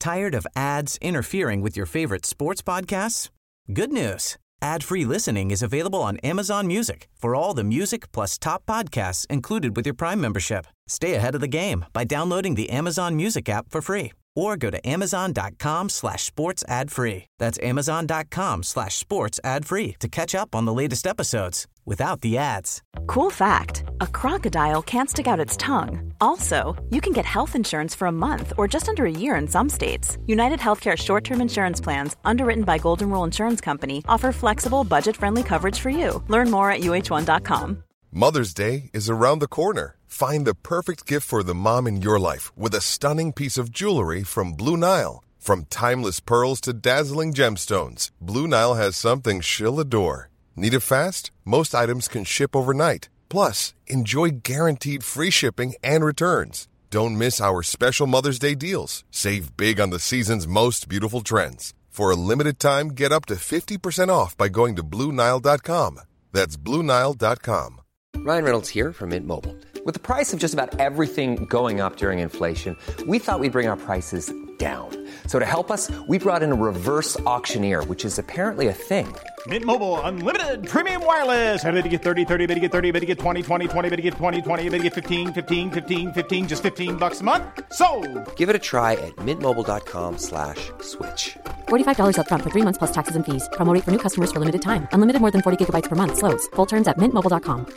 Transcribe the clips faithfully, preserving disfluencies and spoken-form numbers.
Tired of ads interfering with your favorite sports podcasts? Good news. Ad-free listening is available on Amazon Music for all the music plus top podcasts included with your Prime membership. Stay ahead of the game by downloading the Amazon Music app for free or go to amazon.com slash sports ad free. That's amazon.com slash sports ad free to catch up on the latest episodes without the ads. Cool fact, a crocodile can't stick out its tongue. Also, you can get health insurance for a month or just under a year in some states. United Healthcare short-term insurance plans, underwritten by Golden Rule Insurance Company, offer flexible, budget-friendly coverage for you. Learn more at U H one dot com. Mother's Day is around the corner. Find the perfect gift for the mom in your life with a stunning piece of jewelry from Blue Nile. From timeless pearls to dazzling gemstones, Blue Nile has something she'll adore. Need it fast? Most items can ship overnight. Plus, enjoy guaranteed free shipping and returns. Don't miss our special Mother's Day deals. Save big on the season's most beautiful trends. For a limited time, get up to fifty percent off by going to Blue Nile dot com. That's Blue Nile dot com. Ryan Reynolds here from Mint Mobile. With the price of just about everything going up during inflation, we thought we'd bring our prices down. So to help us, we brought in a reverse auctioneer, which is apparently a thing. Mint Mobile Unlimited Premium Wireless. How to get thirty, thirty, how to get thirty, how to get twenty, twenty, twenty, how to get twenty, twenty, how to get fifteen, fifteen, fifteen, fifteen, just fifteen bucks a month? Sold! Give it a try at mintmobile.com slash switch. forty-five dollars up front for three months plus taxes and fees. Promo rate for new customers for limited time. Unlimited more than forty gigabytes per month. Slows full terms at mint mobile dot com.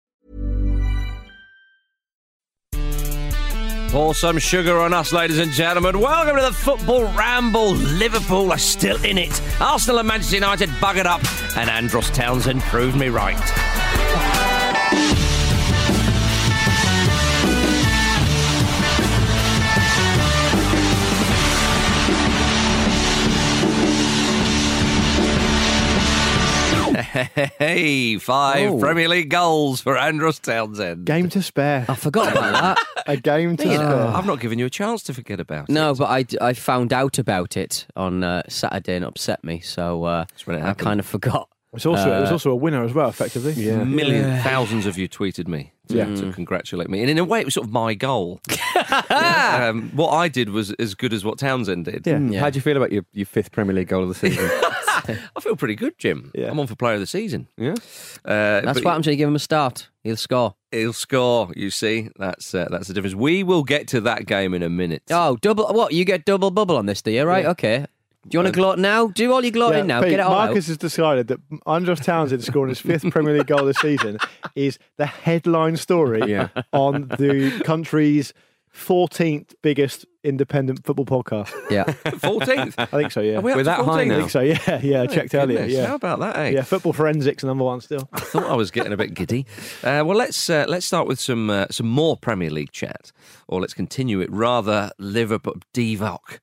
Pour some sugar on us, ladies and gentlemen. Welcome to the Football Ramble. Liverpool are still in it. Arsenal and Manchester United buggered up, and Andros Townsend proved me right. Hey, five Oh. Premier League goals for Andros Townsend. Game to spare. I forgot about that. A game to spare. I've not given you a chance to forget about it. No, but I, I found out about it on uh, Saturday and it upset me, so uh, when it I happened. kind of forgot. It's also it was Uh, also a winner as well, effectively. Yeah. Million, thousands of you tweeted me to, Yeah. to congratulate me. And in a way, it was sort of my goal. Yeah, um, what I did was as good as what Townsend did. Yeah. Yeah. How do you feel about your, your fifth Premier League goal of the season? I feel pretty good, Jim. Yeah. I'm on for player of the season. Yeah. Uh, That's but what happens when you give him a start. He'll score. He'll score, you see. That's uh, that's the difference. We will get to that game in a minute. Oh, double. What? You get double bubble on this, do you? Right? Yeah. Okay. Do you want to gloat now? Do all your gloating now. Pete, Get it all Marcus out. has decided that Andros Townsend scoring his fifth Premier League goal of the season is the headline story Yeah. on the country's fourteenth biggest independent football podcast. Yeah. fourteenth. I think so, yeah. Are we up We're to that high fourteen? I now. think so, yeah. Yeah, I checked earlier. Goodness, Yeah. How about that, eh? Yeah, Football Forensics, number one still. I thought I was getting a bit giddy. Uh, well, let's uh, let's start with some uh, some more Premier League chat, or let's continue it rather. Liverpool Divock.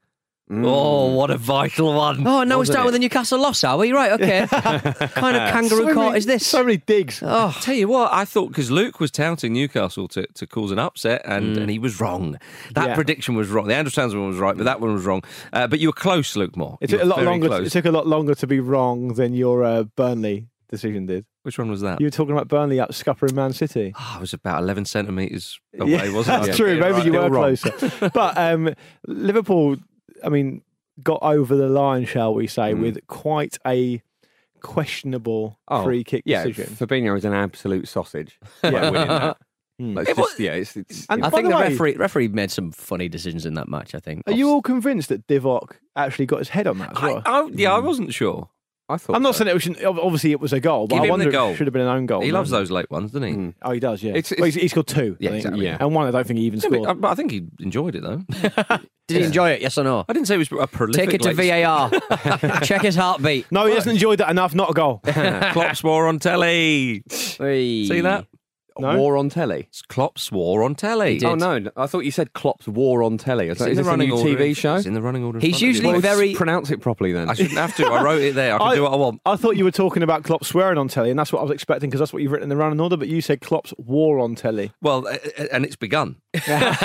Oh, what a vital one! Oh, now we wasn't start it? with the Newcastle loss, are we? Right, okay. kind of kangaroo So court many- is this? So many digs. Oh, Tell you what, I thought because Luke was touting Newcastle to, to cause an upset, and, Mm. and he was wrong. That Yeah. prediction was wrong. The Andrew Townsend one was right, but that one was wrong. Uh, but you were close, Luke Moore. It You took a were lot very longer. Close. It took a lot longer to be wrong than your uh, Burnley decision did. Which one was that? You were talking about Burnley out scuppering Man City. Oh, I was about eleven centimetres away, Yeah, wasn't I? that's Yeah, true. get it Maybe right. you were Still wrong. closer. But um, Liverpool, I mean, got over the line, shall we say, Mm. with quite a questionable Oh, free kick yeah, decision. Fabinho is an absolute sausage. Yeah. By winning that. Mm. Like, it's It just, yeah, it's, it's, And I by think the the, way- referee referee made some funny decisions in that match, I think. Are you all convinced that Divock actually got his head on that as I, well? I, yeah, I wasn't sure. I thought I'm not so. saying it was. Obviously, it was a goal, but Give I him the wonder if goal. it should have been an own goal. He no? loves those late ones, doesn't he? Mm. Oh, he does. Yeah. It's- well, it's- he's, he scored two. Yeah, I think. exactly. Yeah. And one, I don't think he even Yeah, scored. but, I, but I think he enjoyed it, though. Did he enjoy it? Yes or no? I didn't say it was a prolific. Take it to late- V A R. Check his heartbeat. no, he hasn't enjoyed that enough. Not a goal. Klopp swore on telly. Hey. See that? No? War on telly. Klopp swore on telly. He did. Oh no! I thought you said Klopp's War on telly. I It's thought, in is the this a running new order. T V show? It's in the running order. in He's front of me. usually Well, very- pronounce it properly then. I shouldn't have to. I wrote it there. I can I- do what I want. I thought you were talking about Klopp swearing on telly, and that's what I was expecting because that's what you've written in the running order. But you said Klopp's war on telly Well, uh, uh, and it's begun. with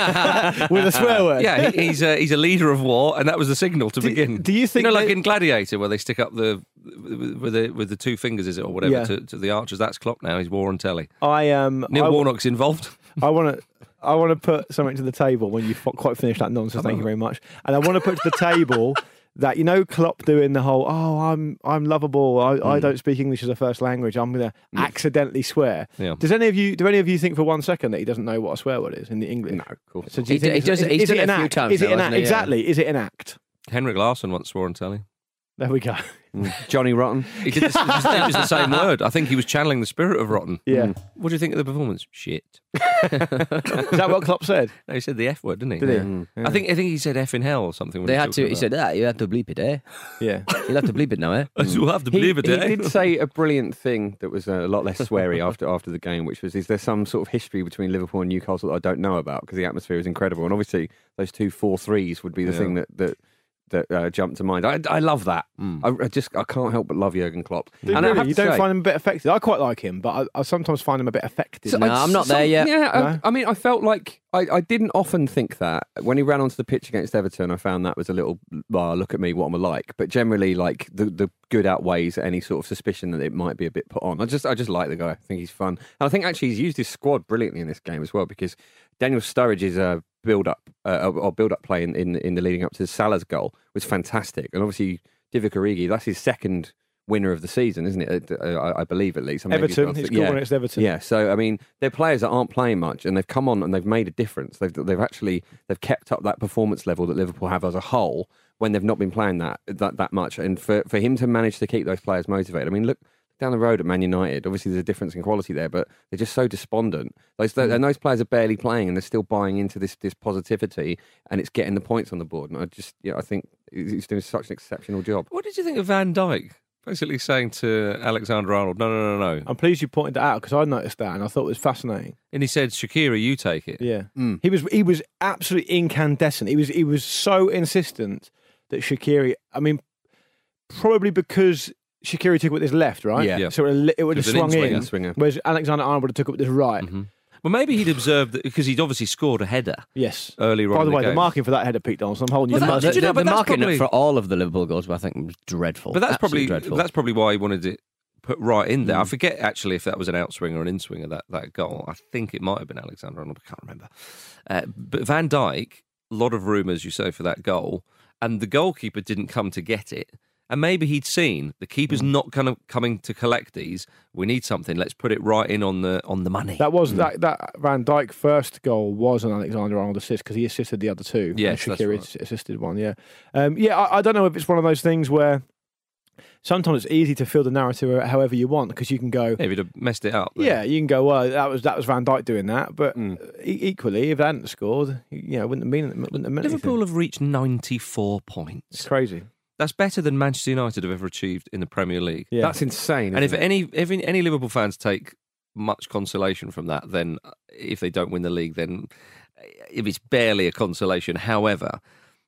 a swear word. Yeah, he, he's a, he's a leader of war, and that was the signal to Do- begin. do you think you know, like they- in Gladiator, where they stick up the with the with the two fingers, is it or whatever, Yeah. to, to the archers? That's Klopp now. He's war on telly. I um. Neil I, Warnock's involved. I want to. I want to put something to the table when you've quite finished that nonsense. Thank you very much. And I want to put to the table that, you know, Klopp doing the whole, oh, I'm I'm lovable. I, mm. I don't speak English as a first language. I'm going to mm. accidentally swear. Yeah. Does any of you, do any of you think for one second that he doesn't know what a swear word is in the English? No, of course. So do you he, think he does. Is, He's is done it it an a few act? times. Is it now, an act? he? Exactly. Yeah. Is it an act? Henrik Larsson once swore on telly. There we go. Johnny Rotten. He did this, it, was, it was the same word. I think he was channeling the spirit of Rotten. Yeah. Mm. What do you think of the performance? Shit. Is that what Klopp said? No, he said the F word, didn't he? Did he? Yeah. Mm. Yeah. I think I think he said F in hell or something. When They he had to. He about. said, "Ah, you have to bleep it, eh? Yeah, you'll have to bleep it now, eh?" You'll have to he, believe it. He eh? did say a brilliant thing that was a lot less sweary after after the game, which was: is there some sort of history between Liverpool and Newcastle that I don't know about? Because the atmosphere is incredible, and obviously those two four threes would be the Yeah. thing that that. That uh, jumped to mind. I, I love that. Mm. I, I just I can't help but love Jurgen Klopp. Do you and I really? have You to don't say, find him a bit affected? I quite like him, but I, I sometimes find him a bit affected. So No, I- I'm not so- there yet. Yeah, I, No? I mean, I felt like I, I didn't often think that when he ran onto the pitch against Everton. I found that was a little, well, look at me, what am I like? But generally, like the, the good outweighs any sort of suspicion that it might be a bit put on. I just I just like the guy. I think he's fun, and I think actually he's used his squad brilliantly in this game as well, because Daniel Sturridge's uh, build up uh, or build up play in, in in the leading up to Salah's goal was fantastic, and obviously Divock Origi, that's his second winner of the season, isn't it? Uh, I, I believe at least. I mean, Everton, maybe- he's scored when it's Everton. Yeah, so I mean, they're players that aren't playing much, and they've come on and they've made a difference. They've they've actually they've kept up that performance level that Liverpool have as a whole when they've not been playing that that, that much. And for, for him to manage to keep those players motivated, I mean, look down the road at Man United. Obviously, there's a difference in quality there, but they're just so despondent. Those mm. and those players are barely playing, and they're still buying into this this positivity, and it's getting the points on the board. And I just, yeah, I think he's doing such an exceptional job. What did you think of Van Dijk? Basically saying to Alexander Arnold, no, no, no, no. I'm pleased you pointed that out because I noticed that and I thought it was fascinating. And he said, Shaqiri, you take it. Yeah, Mm. he was he was absolutely incandescent. He was he was so insistent that Shaqiri. I mean, probably because Shaqiri took it with his left, right? Yeah. Yeah. So it, it would It have was an swung in-swinger. in, Swinger. whereas Alexander Arnold would have took it with his right. Mm-hmm. Well, maybe he'd observed that because he'd obviously scored a header Yes. earlier on. By the in way, the the game. marking for that header, Pete Donaldson, I'm holding you Well, to that- that. did you know, the but the that's marking probably- for all of the Liverpool goals, I think, was dreadful. But that's Absolutely probably dreadful. that's probably why he wanted it put right in there. Mm. I forget actually if that was an outswinger or an inswinger, that, that goal. I think it might have been Alexander Arnold. I can't remember. Uh, but Van Dijk, a lot of rumours, you say, for that goal, and the goalkeeper didn't come to get it. And maybe he'd seen the keeper's Mm. not kind of coming to collect these. We need something. Let's put it right in on the on the money. That was that that Van Dijk first goal was an Alexander Arnold assist because he assisted the other two. Yes, and that's Shaqiri right. assisted one. Yeah, um, yeah. I, I don't know if it's one of those things where sometimes it's easy to fill the narrative however you want because you can go. Maybe to messed it up. then. Yeah, you can go. Well, that was that was Van Dijk doing that, but Mm. e- equally, if they hadn't scored, you know, wouldn't have been wouldn't have meant Liverpool anything. have reached ninety-four It's points. crazy. That's better than Manchester United have ever achieved in the Premier League. Yeah, That's insane. And if isn't it? any if any Liverpool fans take much consolation from that, then if they don't win the league, then if it's barely a consolation. However,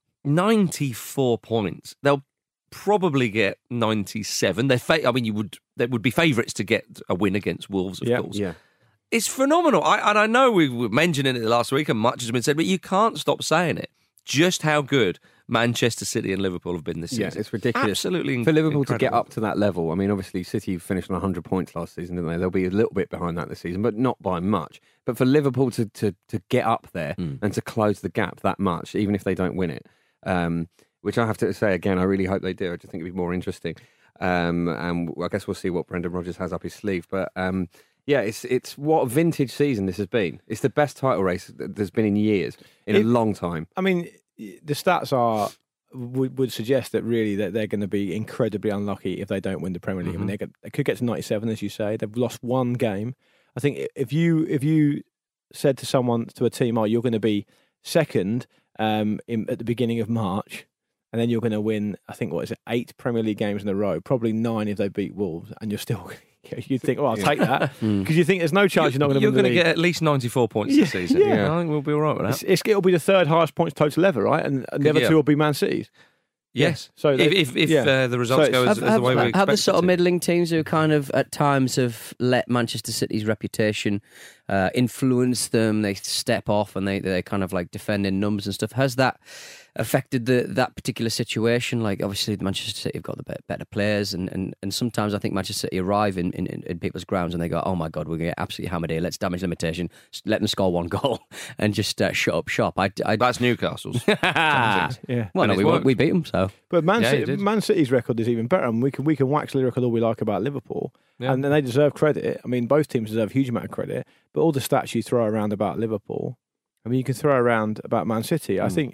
ninety-four points, they'll probably get ninety-seven. They're fa- I mean, you would they would be favourites to get a win against Wolves, of Yeah, course. yeah. It's phenomenal. I, and I know we were mentioning it last week, and much has been said, but you can't stop saying it. Just how good Manchester City and Liverpool have been this Yeah, season. it's ridiculous. Absolutely For Liverpool to get incredible. up to that level, I mean, obviously City finished on one hundred points last season, didn't they? They'll be a little bit behind that this season, but not by much. But for Liverpool to to, to get up there Mm. and to close the gap that much, even if they don't win it, um, which I have to say again, I really hope they do. I just think it'd be more interesting. Um, and I guess we'll see what Brendan Rodgers has up his sleeve. But um, yeah, it's it's what a vintage season this has been. It's the best title race that there's been in years, in It- a long time. I mean, the stats are would, would suggest that really that they're going to be incredibly unlucky if they don't win the Premier League. I mean, they, could, they could get to ninety-seven, as you say. They've lost one game. I think if you if you said to someone to a team, "Oh, you're going to be second um, in, at the beginning of March," and then you're going to win, I think what is it, eight Premier League games in a row, probably nine if they beat Wolves, and you're still. You'd think, oh, I'll take that because you think there's no chance you're not going to You're win the going to league. get at least ninety-four points Yeah, this season. yeah. Yeah, I think we'll be all right with that. It's, it's, it'll be the third highest points total ever, right? And, and the other Yeah. two will be Man City's. Yes. So if they- if, if yeah. uh, the results So go it's- as, have, as the way have- we have the expect sort it of to. middling teams who kind of at times have let Manchester City's reputation uh, influence them. They step off and they they kind of like defend in numbers and stuff. Has that affected the that particular situation? Like obviously Manchester City have got the better players, and, and, and sometimes I think Manchester City arrive in, in, in people's grounds and they go, oh my God, we're going to get absolutely hammered here. Let's damage limitation. Let them score one goal and just uh, shut up shop. I, I, That's Newcastle's. Yeah. Well, no, we, worked. we beat them, so. But Man, Yeah, City, he did. Man City's record is even better, and we can we can wax lyrical all we like about Liverpool, Yeah. and then they deserve credit. I mean, both teams deserve a huge amount of credit. But all the stats you throw around about Liverpool, I mean, you can throw around about Man City. Mm. I think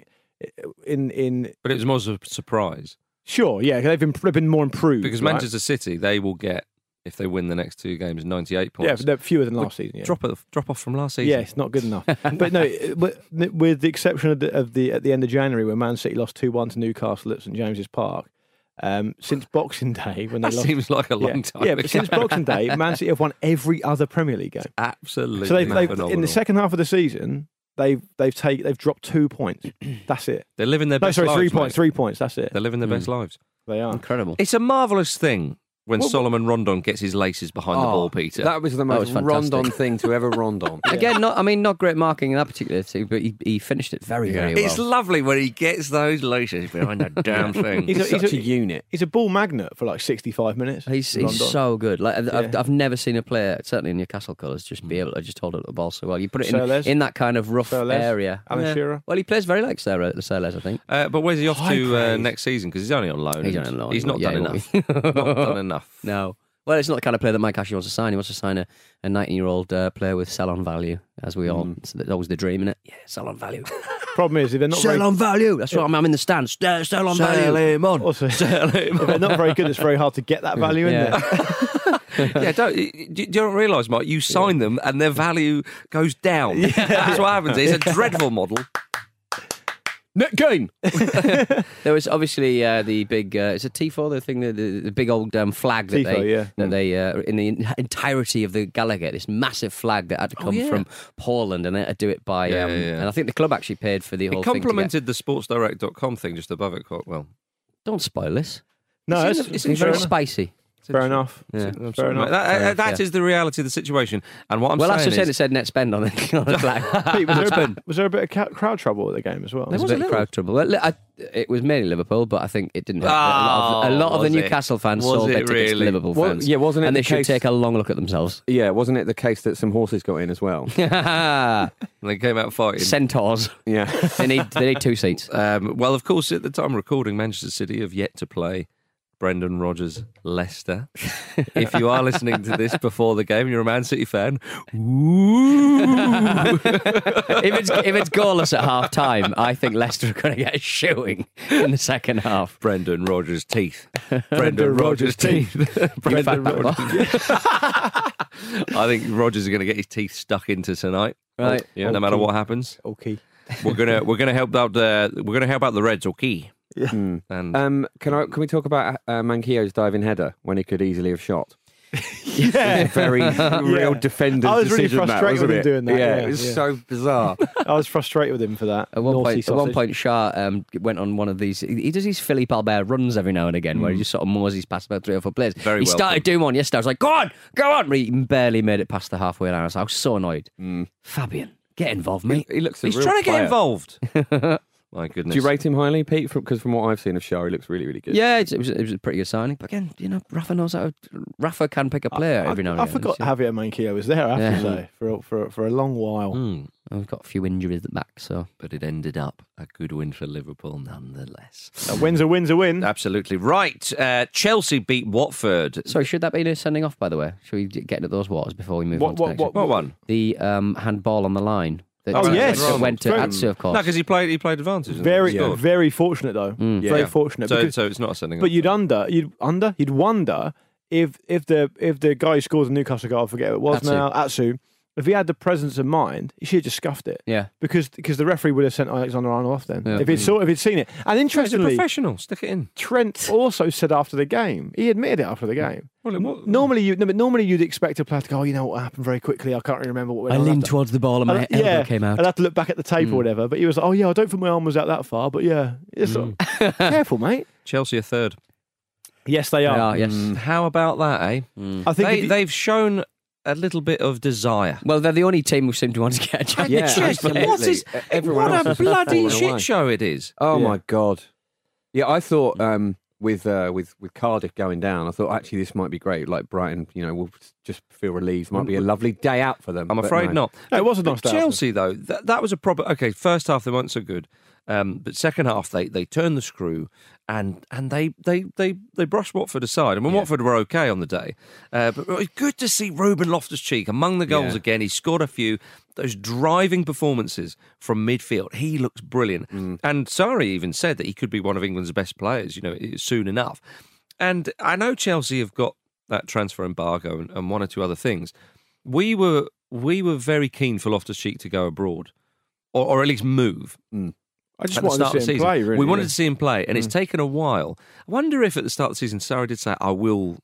in in But it was more of a surprise. Sure, yeah, they've been they've been more improved Because right? Manchester City, they will get, if they win the next two games, ninety-eight points. Yeah, but they're fewer than last season. Yeah. Drop, a, drop off from last season. Yeah, it's not good enough. But no, with, with the exception of the, of the at the end of January when Man City lost two one to Newcastle at St James's Park, um, since Boxing Day when they That lost, seems like a long yeah, time Yeah, ago. but since Boxing Day, Man City have won every other Premier League game. Absolutely. So they've, they've in phenomenal. the second half of the season, they've they've take they've dropped two points. That's it. They're living their No, best sorry, lives. three mate. points. Three points. That's it. They're living their best lives. They are. Incredible. It's a marvellous thing when Well, Solomon Rondon gets his laces behind the Oh, ball, Peter. That was the most was fantastic. Rondon thing to ever Rondon. Again, not I mean, not great marking in that particular thing, but he, he finished it very, very well. It's lovely when he gets those laces behind that damn thing. He's a, Such he's a a, unit. he's a ball magnet for like sixty-five minutes. He's, he's Rondon. so good. Like I've, Yeah. I've never seen a player, certainly in Newcastle colours, just be able to just hold up the ball so well. You put it Sir in, Les? in that kind of rough Sir Les? area. Alan Shearer? Well, he plays very like Sir Sir Les, I think. Uh, but where's he off High to uh, praise. next season? Because he's only on loan. He's and on loan, He's not yeah, done he enough. won't not done enough. No. Well, it's not the kind of player that Mike actually wants to sign. He wants to sign a nineteen-year-old uh, player with sell-on value, as we all. It's always the dream, isn't it? Yeah, sell-on value. Problem is, if they're not very, Sell-on value. That's what I'm, I'm in the stands. Uh, Sell-on value. him on. also, if they're not very good, it's very hard to get that value in Yeah. there. yeah, don't, you, you don't realise, Mike, you sign them and their value goes down. That's what happens. It's a dreadful model. Net gain. There was obviously uh, the big. Uh, it's a Tifo, the thing, the, the, the big old um, flag that Tifo, they, yeah. that they uh, in the entirety of the Gallagher, this massive flag that had to come yeah. from Poland, and they had to do it by. Yeah, um, yeah, yeah. And I think the club actually paid for the whole It thing. to get- complemented the sports direct dot com thing just above it quite well. Don't spoil this. No, It's it's, in the- it's It's very fair enough. spicy. Fair enough. Yeah. I'm Fair sorry, enough. mate. That, Fair, uh, that fair. is the reality of the situation. And what I'm Well, that's saying just saying is, it said net spend on the, on the flag. Pete, was, there a bit, was there a bit of ca- crowd trouble at the game as well? There was a bit of crowd trouble. Well, li- I, it was mainly Liverpool, but I think it didn't. Help. Oh, a lot of, a lot of the was it? Newcastle fans Was sold their it tickets really? to Liverpool Well, fans. yeah, wasn't it And the they should case- take a long look at themselves. Yeah, wasn't it the case that some horses got in as well? they came out fighting. Centaurs. Yeah. They need they need two seats. Um, well, of course, at the time of recording, Manchester City have yet to play Brendan Rodgers Leicester. If you are listening to this before the game and you're a Man City fan, ooh. if it's if it's goalless at half time, I think Leicester are going to get a shoeing in the second half. Brendan Rodgers' teeth. Brendan Rodgers' teeth. Brendan fat Rodgers. I think Rodgers is going to get his teeth stuck into tonight. Right. Yeah. No matter what happens, Okay. we're gonna we're gonna help out the we're gonna help out the Reds. Okay. Yeah. Mm. And Um, can I? Can we talk about uh, Manquillo's diving header when he could easily have shot? Yeah. Very real defender. I was really decision, that, frustrated wasn't with him it? doing that, Yeah, yeah, it was yeah. so bizarre. I was frustrated with him for that. At one Naughty point, at one sausage. point, Shah um, went on one of these. He he does these Philippe Albert runs every now and again, where he just sort of moseys past about three or four players. Very he well started done. doing one yesterday. I was like, "Go on, go on!" But he barely made it past the halfway line. I was, I was so annoyed. Fabian, get involved, mate. He looks. A he's real trying to get player. involved. My goodness. Do you rate him highly, Pete? Because from what I've seen of Shah, he looks really, really good. Yeah, it was, it was a pretty good signing. But again, you know, Rafa knows how. To, Rafa can pick a player I, every now and I again. forgot It's- Javier Manquillo was there, I have Yeah. to say, for, for, for a long while. Hmm. We've got a few injuries at the back, so But it ended up a good win for Liverpool nonetheless. A win's a win's a win. Absolutely right. Uh, Chelsea beat Watford. sorry. Should that be a sending off? By the way, should we get into those waters before we move What- on to what- next? what- What one? The um, handball on the line. That, Oh, uh, yes. that went to Very- Atsu, of course. No, because he played. He played advantage. and Very, he scored. very fortunate though. Mm. Very Yeah. fortunate. So, because- so it's not a sending. but off. you'd under, you'd under, you'd wonder if if the if the guy who scores the Newcastle goal, I forget who it was Atsu. now, Atsu, if he had the presence of mind, he should have just scuffed it. Yeah. Because because the referee would have sent Alexander Arnold off then. Yeah. If he'd saw if he'd seen it. And He's a interestingly, professional. Stick it in. Trent also said after the game, he admitted it after the game. Well, what- Normally, you no, but normally you'd expect a player to go, oh, you know what happened very quickly. I can't really remember what went I on. I'll leaned have to- towards the ball and my I'd- elbow yeah, came out. I'd have to look back at the tape Mm. or whatever. But he was like, oh yeah, I don't think my arm was out that far. But yeah, it's sort of- careful, mate. Chelsea are third. Yes, they They are. are, yes. Mm, how about that, eh? I think They, if you- they've shown a little bit of desire. Well, they're the only team who seem to want to get a championship. Yeah, Just, absolutely. what is Everyone what else a has bloody fallen shit away. show it is. Oh Yeah. my god! Yeah, I thought um, with uh, with with Cardiff going down, I thought actually this might be great. Like Brighton, you know, will just feel relieved. Might be a lovely day out for them. I'm but afraid no. not. No, it was a But nice day out for Chelsea, though, that, that was a proper. Okay, first half they weren't so good, um, but second half they, they turned the screw and and they they they, they brushed Watford aside. I mean, Watford were okay on the day, uh, but it was good to see Ruben Loftus-Cheek among the goals Yeah. again. He scored a few. Those driving performances from midfield, he looks brilliant. Mm. And Sarri even said that he could be one of England's best players, you know, soon enough. And I know Chelsea have got that transfer embargo and, and one or two other things. We were we were very keen for Loftus-Cheek to go abroad, or, or at least move. I just At the wanted to start see of the him season. play, really. we wanted yeah. to see him play, and it's taken a while. I wonder if at the start of the season, Sarri did say, "I will,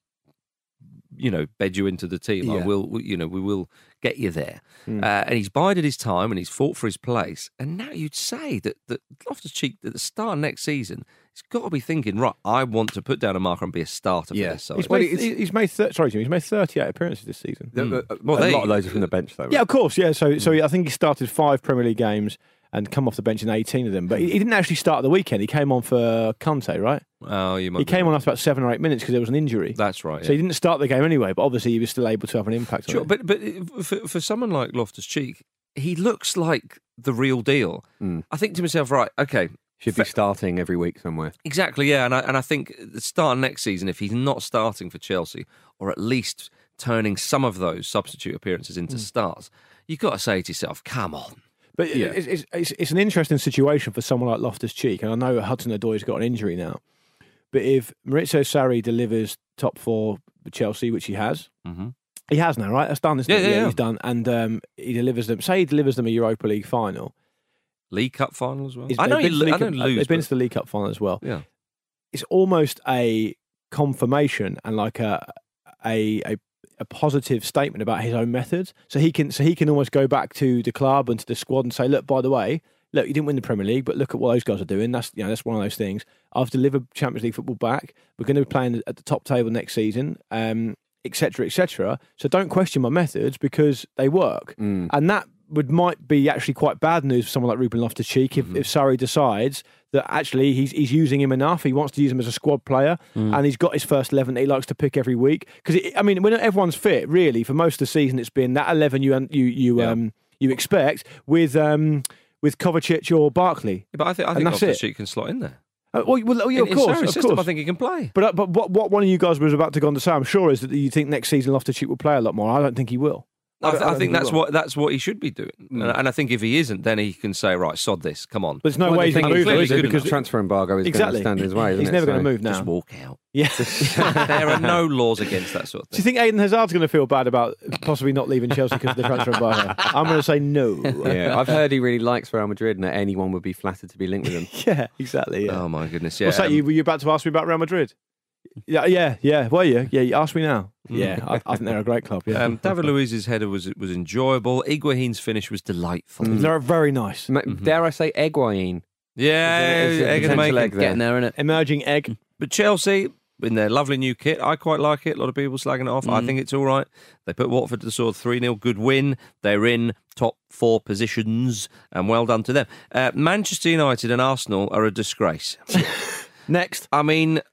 you know, bed you into the team. I Yeah. will, you know, we will get you there." Mm. Uh, and he's bided his time, and he's fought for his place. And now you'd say that that Loftus-Cheek at the start of next season, he's got to be thinking, right, I want to put down a marker and be a starter Yeah. for this side. He's Well, made, it's- he's made thir- sorry, Jim, he's made thirty-eight appearances this season. The- Mm. the- Well, a they- lot of those are from the bench, though. Right? Yeah, of course. Yeah, so so I think he started five Premier League games and come off the bench in eighteen of them. But he, he didn't actually start at the weekend. He came on for Conte, right? Oh, you might He be came right. on after about seven or eight minutes because there was an injury. That's right. So yeah. he didn't start the game anyway, but obviously he was still able to have an impact on Sure, it. but but for, for someone like Loftus-Cheek, he looks like the real deal. Mm. I think to myself, right, okay, Should be starting every week somewhere. exactly, yeah, and I and I think the start of next season, if he's not starting for Chelsea, or at least turning some of those substitute appearances into starts, you've got to say to yourself, come on. But Yeah. it's, it's, it's, it's an interesting situation for someone like Loftus-Cheek, and I know Hudson-Odoi's got an injury now. But if Maurizio Sarri delivers top four with Chelsea, which he has, Mm-hmm. he has now, right? That's done, isn't Yeah, it? yeah, yeah. He's done, and um, he delivers them. Say he delivers them a Europa League final. League Cup final as well. He's- I know they've he, been to the I League don't Cup- lose. They've been but- to the League Cup final as well. yeah. It's almost a confirmation and like a a a, a positive statement about his own methods. So he can so he can almost go back to the club and to the squad and say, look, by the way, look, you didn't win the Premier League, but look at what those guys are doing. That's you know that's one of those things. I've delivered Champions League football back. We're going to be playing at the top table next season, um, et cetera, et cetera. So don't question my methods because they work. Mm. And that would might be actually quite bad news for someone like Ruben Loftus-Cheek if, if Sarri decides that actually he's he's using him enough. He wants to use him as a squad player, and he's got his first eleven that he likes to pick every week. Because I mean, when everyone's fit, really, for most of the season, it's been that eleven you you you Yeah. um you expect with um with Kovacic or Barkley. Yeah, but I think I And think that's it. Loftus-Cheek can slot in there. Uh, well, well, oh, yeah, In- of in course, Sarri's of system, course. I think he can play. But uh, but what what one of you guys was about to go on to say, I'm sure, is that you think next season Loftus-Cheek will play a lot more. I don't think he will. I, th- don't- I don't think he that's will. what that's what he should be doing, and, and I think if he isn't, then he can say, "Right, sod this, come on." But there's no Well, way the he's going thing to is, move, though, is clearly it? good Because the transfer embargo is exactly, going to stand in his way, isn't he's it? never So- going to move now. Just walk out. Yeah. There are no laws against that sort of Do you thing. think Aiden Hazard's going to feel bad about possibly not leaving Chelsea because of the transfer embargo? I'm going to say no. Yeah, I've heard he really likes Real Madrid and that anyone would be flattered to be linked with him. Yeah, exactly. Yeah. Oh my goodness! Yeah. What's that? um, You were you about to ask me about Real Madrid? Yeah, yeah, yeah. Were you? Yeah, you asked me now. Yeah, I, I think they're a great club. Yeah, um, David Luiz's header was was enjoyable. Higuain's finish was delightful. they're very nice. Ma- Dare I say Higuain? Yeah, Is it- is it egg and potential bacon. egg there? Getting there, innit? Emerging egg. But Chelsea, in their lovely new kit, I quite like it. A lot of people slagging it off. I think it's all right. They put Watford to the sort of three nil good win. They're in top four positions, and well done to them. Uh, Manchester United and Arsenal are a disgrace. Next, I mean,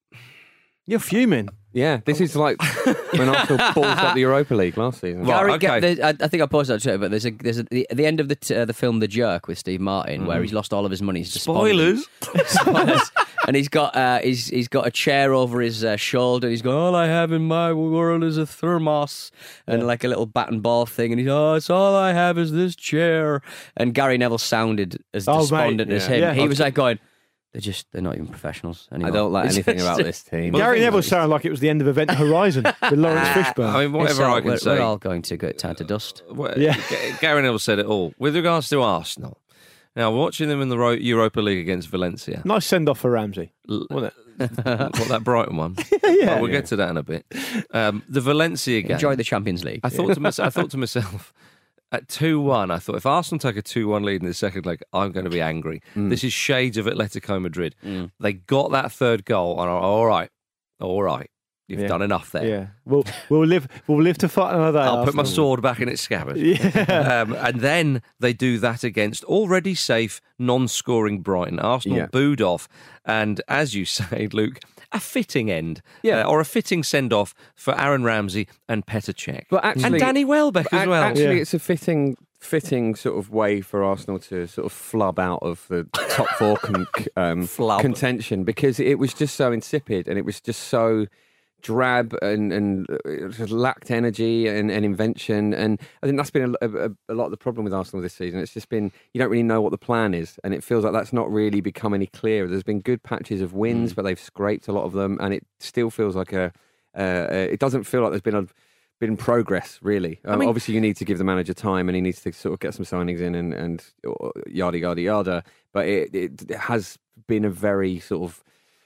you're fuming. Yeah, this is like when Arsenal balls up the Europa League last season. Right, Gary, okay. get- I, I think I posted on Twitter, but there's a there's a, the, at the end of the t- uh, the film The Jerk with Steve Martin, where he's lost all of his money. He's despondent. spoilers. Spoilers. And he's got uh, he's he's got a chair over his uh, shoulder. And he's going, all I have in my world is a thermos and like a little bat and ball thing. And he's oh, it's all I have is this chair. And Gary Neville sounded as Oh, mate, despondent as yeah. him. Yeah. He was like going, they're just they're not even professionals anymore. I don't like It's anything just- about this team. Well, Gary the thing Neville is- sounded like it was the end of Event Horizon with Lawrence Fishburne. I mean, It's whatever all- I can we're, say. we're all going to go turn to dust. Well, Yeah. G- Gary Neville said it all. With regards to Arsenal, now watching them in the Ro- Europa League against Valencia, Nice send off for Ramsey, l- wasn't it? what that Brighton one. Yeah. Oh, we'll get to that in a bit. Um, the Valencia game. Enjoy the Champions League. I thought to myself, I thought to myself, at two one, I thought if Arsenal take a two one lead in the second leg, I'm going to be angry. This is shades of Atletico Madrid. They got that third goal, and I, all right, all right. You've Yeah. done enough there. Yeah, we'll we'll live we'll live to fight another day. I'll put my Arsenal. sword back in its scabbard. Yeah. Um, and then they do that against already safe, non-scoring Brighton. Arsenal Yeah. booed off. And as you say, Luke, a fitting end. Yeah. Uh, or a fitting send-off for Aaron Ramsey and Petr Cech. But actually- and Danny Welbeck as Ac- well. Actually, Yeah. it's a fitting, fitting sort of way for Arsenal to sort of flub out of the top four con- um, Flub. contention, because it was just so insipid and it was just so drab and and it just lacked energy and, and invention. And I think that's been a, a, a lot of the problem with Arsenal this season. It's just been, you don't really know what the plan is, and it feels like that's not really become any clearer. There's been good patches of wins, Mm. but they've scraped a lot of them, and it still feels like a. Uh, it doesn't feel like there's been a been progress really. Um, mean- obviously, you need to give the manager time, and he needs to sort of get some signings in and and yada yada yada. But it, it has been a very sort of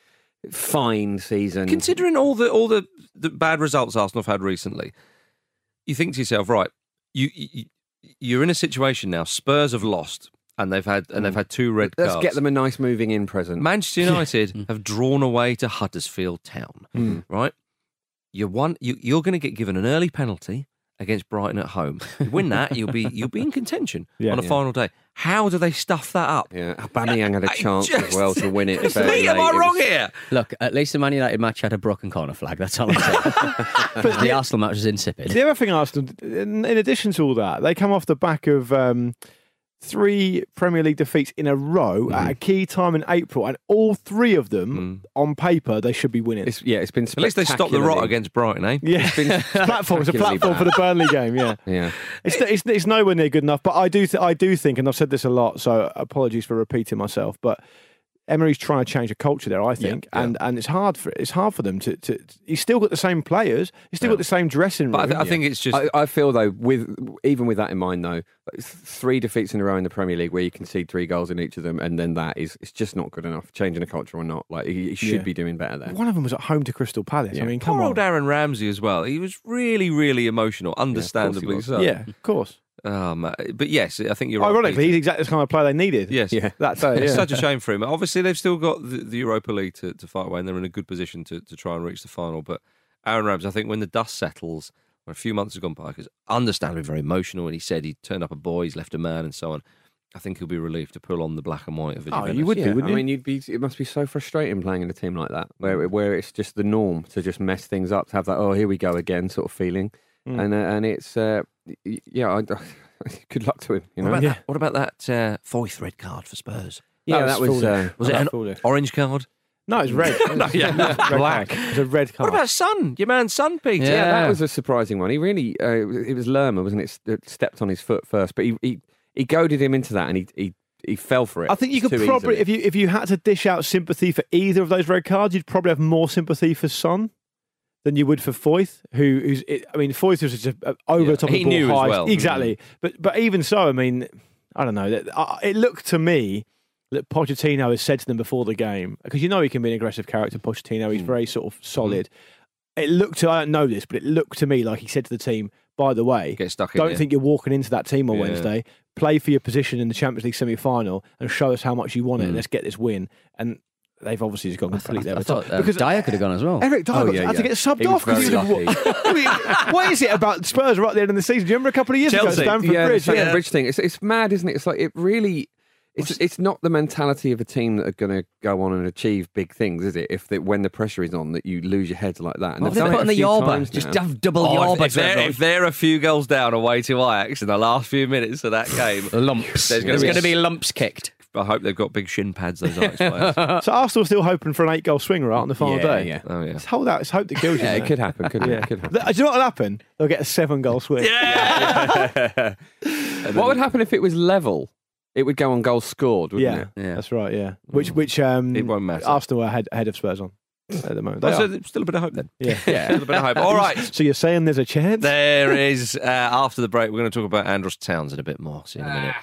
fine season. Considering all the all the, the bad results Arsenal have had recently, you think to yourself, right, you, you you're in a situation now. Spurs have lost, and they've had and they've had two red Let's cards. get them a nice moving in present. Manchester United have drawn away to Huddersfield Town. Mm. Right, you're one. You, you're going to get given an early penalty against Brighton at home. You win that, you'll be you'll be in contention Yeah, on a yeah. final day. How do they stuff that up? Yeah, Aubameyang had a I chance just- as well to win it. It's fairly me, am late. I It wrong was- here? Look, at least the Man United match had a broken corner flag. That's all I'm saying. but the Arsenal match was insipid. The other thing, Arsenal, in, in addition to all that, they come off the back of um, three Premier League defeats in a row Mm. at a key time in April, and all three of them, on paper, they should be winning. It's, yeah, it's been. At least they stopped the rot spectacularly- against Brighton, eh? yeah, It's been platform. It's a spectacularly platform for the bad. Burnley game. Yeah, Yeah, it's, it's it's nowhere near good enough. But I do th- I do think, and I've said this a lot, so apologies for repeating myself, but Emery's trying to change a culture there, I think, yeah. and and it's hard for it's hard for them to, to. He's still got the same players. He's still Yeah. got the same dressing room. But I, th- I think it's just I, I feel though, with even with that in mind, though, like, three defeats in a row in the Premier League where you concede three goals in each of them, and then that is it's just not good enough. Changing a culture or not, like he, he should Yeah. be doing better there. one of them was at home to Crystal Palace. Yeah. I mean, come poor on. old Aaron Ramsey as well. He was really, really emotional, understandably was. so. Yeah, of course. Um, but yes, I think you're right. Ironically, Peter. he's exactly the kind of player they needed. Yes. Yeah. that day. It's Yeah. such a shame for him. Obviously, they've still got the, the Europa League to, to fight away, and they're in a good position to, to try and reach the final. But Aaron Ramsey, I think when the dust settles, when a few months have gone by, because understandably very emotional, and he said he turned up a boy, he's left a man, and so on. I think he'll be relieved to pull on the black and white of it. Oh, you would be, Yeah, wouldn't I you? mean, you'd be. It must be so frustrating playing in a team like that, where where it's just the norm to just mess things up, to have that oh here we go again sort of feeling, Mm. and uh, and it's uh, y- yeah. I, good luck to him. You know. What about Yeah. that, what about that uh, Foyth red card for Spurs? Yeah, that was. foolish. Uh, Was it That's an foolish. orange card? No, it's red. No, yeah. Red Black. card. It's a red card. What about Son? Your man Son, Peter? Yeah, Yeah. that was a surprising one. He really, uh, it was Lerma, wasn't it? That stepped on his foot first, but he he, he goaded him into that, and he he, he fell for it. I think you could too probably, easily. if you if you had to dish out sympathy for either of those red cards, you'd probably have more sympathy for Son than you would for Foyth, who who's. I mean, Foyth was just a, a over Yeah, the top of he the ball knew as high. well. Exactly, but but even so, I mean, I don't know. That uh, it looked to me that Pochettino has said to them before the game, because you know he can be an aggressive character. Pochettino, he's very sort of solid. It looked to I don't know this, but it looked to me like he said to the team, by the way, Get stuck in don't there. think you're walking into that team on Yeah. Wednesday. Play for your position in the Champions League semi-final and show us how much you want it. Mm. Let's get this win. And they've obviously just gone I, th- completely I over the thought top. uh, Because Dyer could have gone as well. Eric Dyer Oh, got- yeah, had to yeah. get subbed He was off because he very was. I mean, what is it about Spurs right at the end of the season? Do you remember a couple of years Chelsea. ago, Stamford yeah, Bridge? the Stamford Yeah. Bridge thing. It's it's mad, isn't it? It's like it really. It's it's not the mentality of a team that are going to go on and achieve big things, is it? If the, when the pressure is on, that you lose your head like that. And What they've if done they put it on a the few Yorba? times Just now. have double Oh, if, Yorba if, to they're, everyone. if they're a few goals down away to Ajax in the last few minutes of that game, lumps. There's There's gonna going be- to be lumps kicked. I hope they've got big shin pads, those Ajax players. So Arsenal still hoping for an eight-goal swing right on the final Yeah, day. yeah. Oh, yeah. Let's hold out. Let's hope that kills you. Yeah, man. it could happen. Could, Yeah. it could happen. Do you know what'll happen? They'll get a seven-goal swing. What would happen if it was level? It would go on goals scored, wouldn't Yeah, it? Yeah. that's right. Yeah, which which um, It won't matter. Arsenal are ahead, ahead of Spurs on at the moment. They Oh, so are. there's still a bit of hope then. Yeah. Yeah, still a bit of hope. All right. So you're saying there's a chance? There is, uh, after the break, we're going to talk about Andros Townsend a bit more. See you in a minute.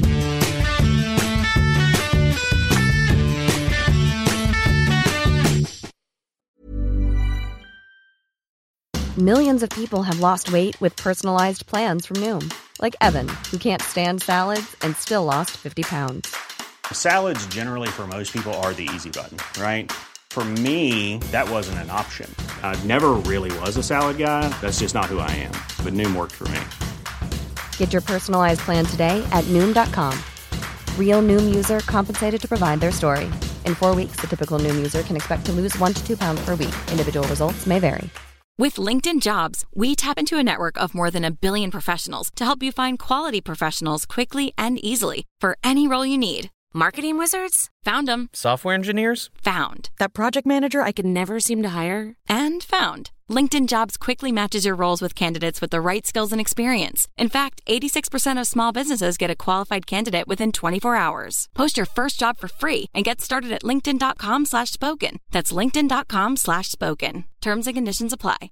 Millions of people have lost weight with personalized plans from Noom, like Evan, who can't stand salads and still lost fifty pounds. Salads generally for most people are the easy button, right? For me, that wasn't an option. I never really was a salad guy. That's just not who I am. But Noom worked for me. Get your personalized plan today at Noom dot com. Real Noom user compensated to provide their story. In four weeks, the typical Noom user can expect to lose one to two pounds per week. Individual results may vary. With LinkedIn Jobs, we tap into a network of more than a billion professionals to help you find quality professionals quickly and easily for any role you need. Marketing wizards? Found them. Software engineers? Found. That project manager I could never seem to hire? And found. LinkedIn Jobs quickly matches your roles with candidates with the right skills and experience. In fact, eighty-six percent of small businesses get a qualified candidate within twenty-four hours. Post your first job for free and get started at linkedin.com slash spoken. That's linkedin.com slash spoken. Terms and conditions apply.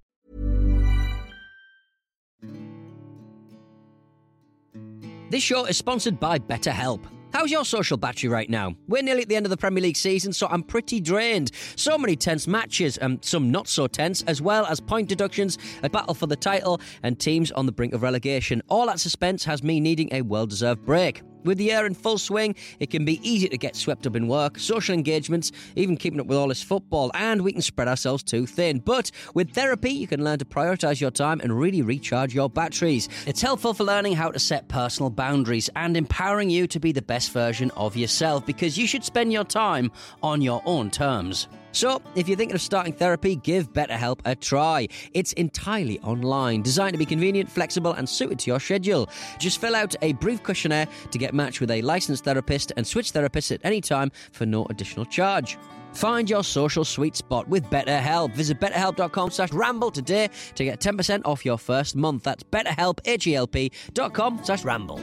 This show is sponsored by BetterHelp. How's your social battery right now? We're nearly at the end of the Premier League season, so I'm pretty drained. So many tense matches, and some not so tense, as well as point deductions, a battle for the title, and teams on the brink of relegation. All that suspense has me needing a well-deserved break. With the year in full swing, it can be easy to get swept up in work, social engagements, even keeping up with all this football, and we can spread ourselves too thin. But with therapy, you can learn to prioritise your time and really recharge your batteries. It's helpful for learning how to set personal boundaries and empowering you to be the best version of yourself, because you should spend your time on your own terms. So, if you're thinking of starting therapy, give BetterHelp a try. It's entirely online, designed to be convenient, flexible, and suited to your schedule. Just fill out a brief questionnaire to get matched with a licensed therapist and switch therapists at any time for no additional charge. Find your social sweet spot with BetterHelp. Visit betterhelp.com slash ramble today to get ten percent off your first month. That's betterhelp, H-E-L-P dot com slash ramble.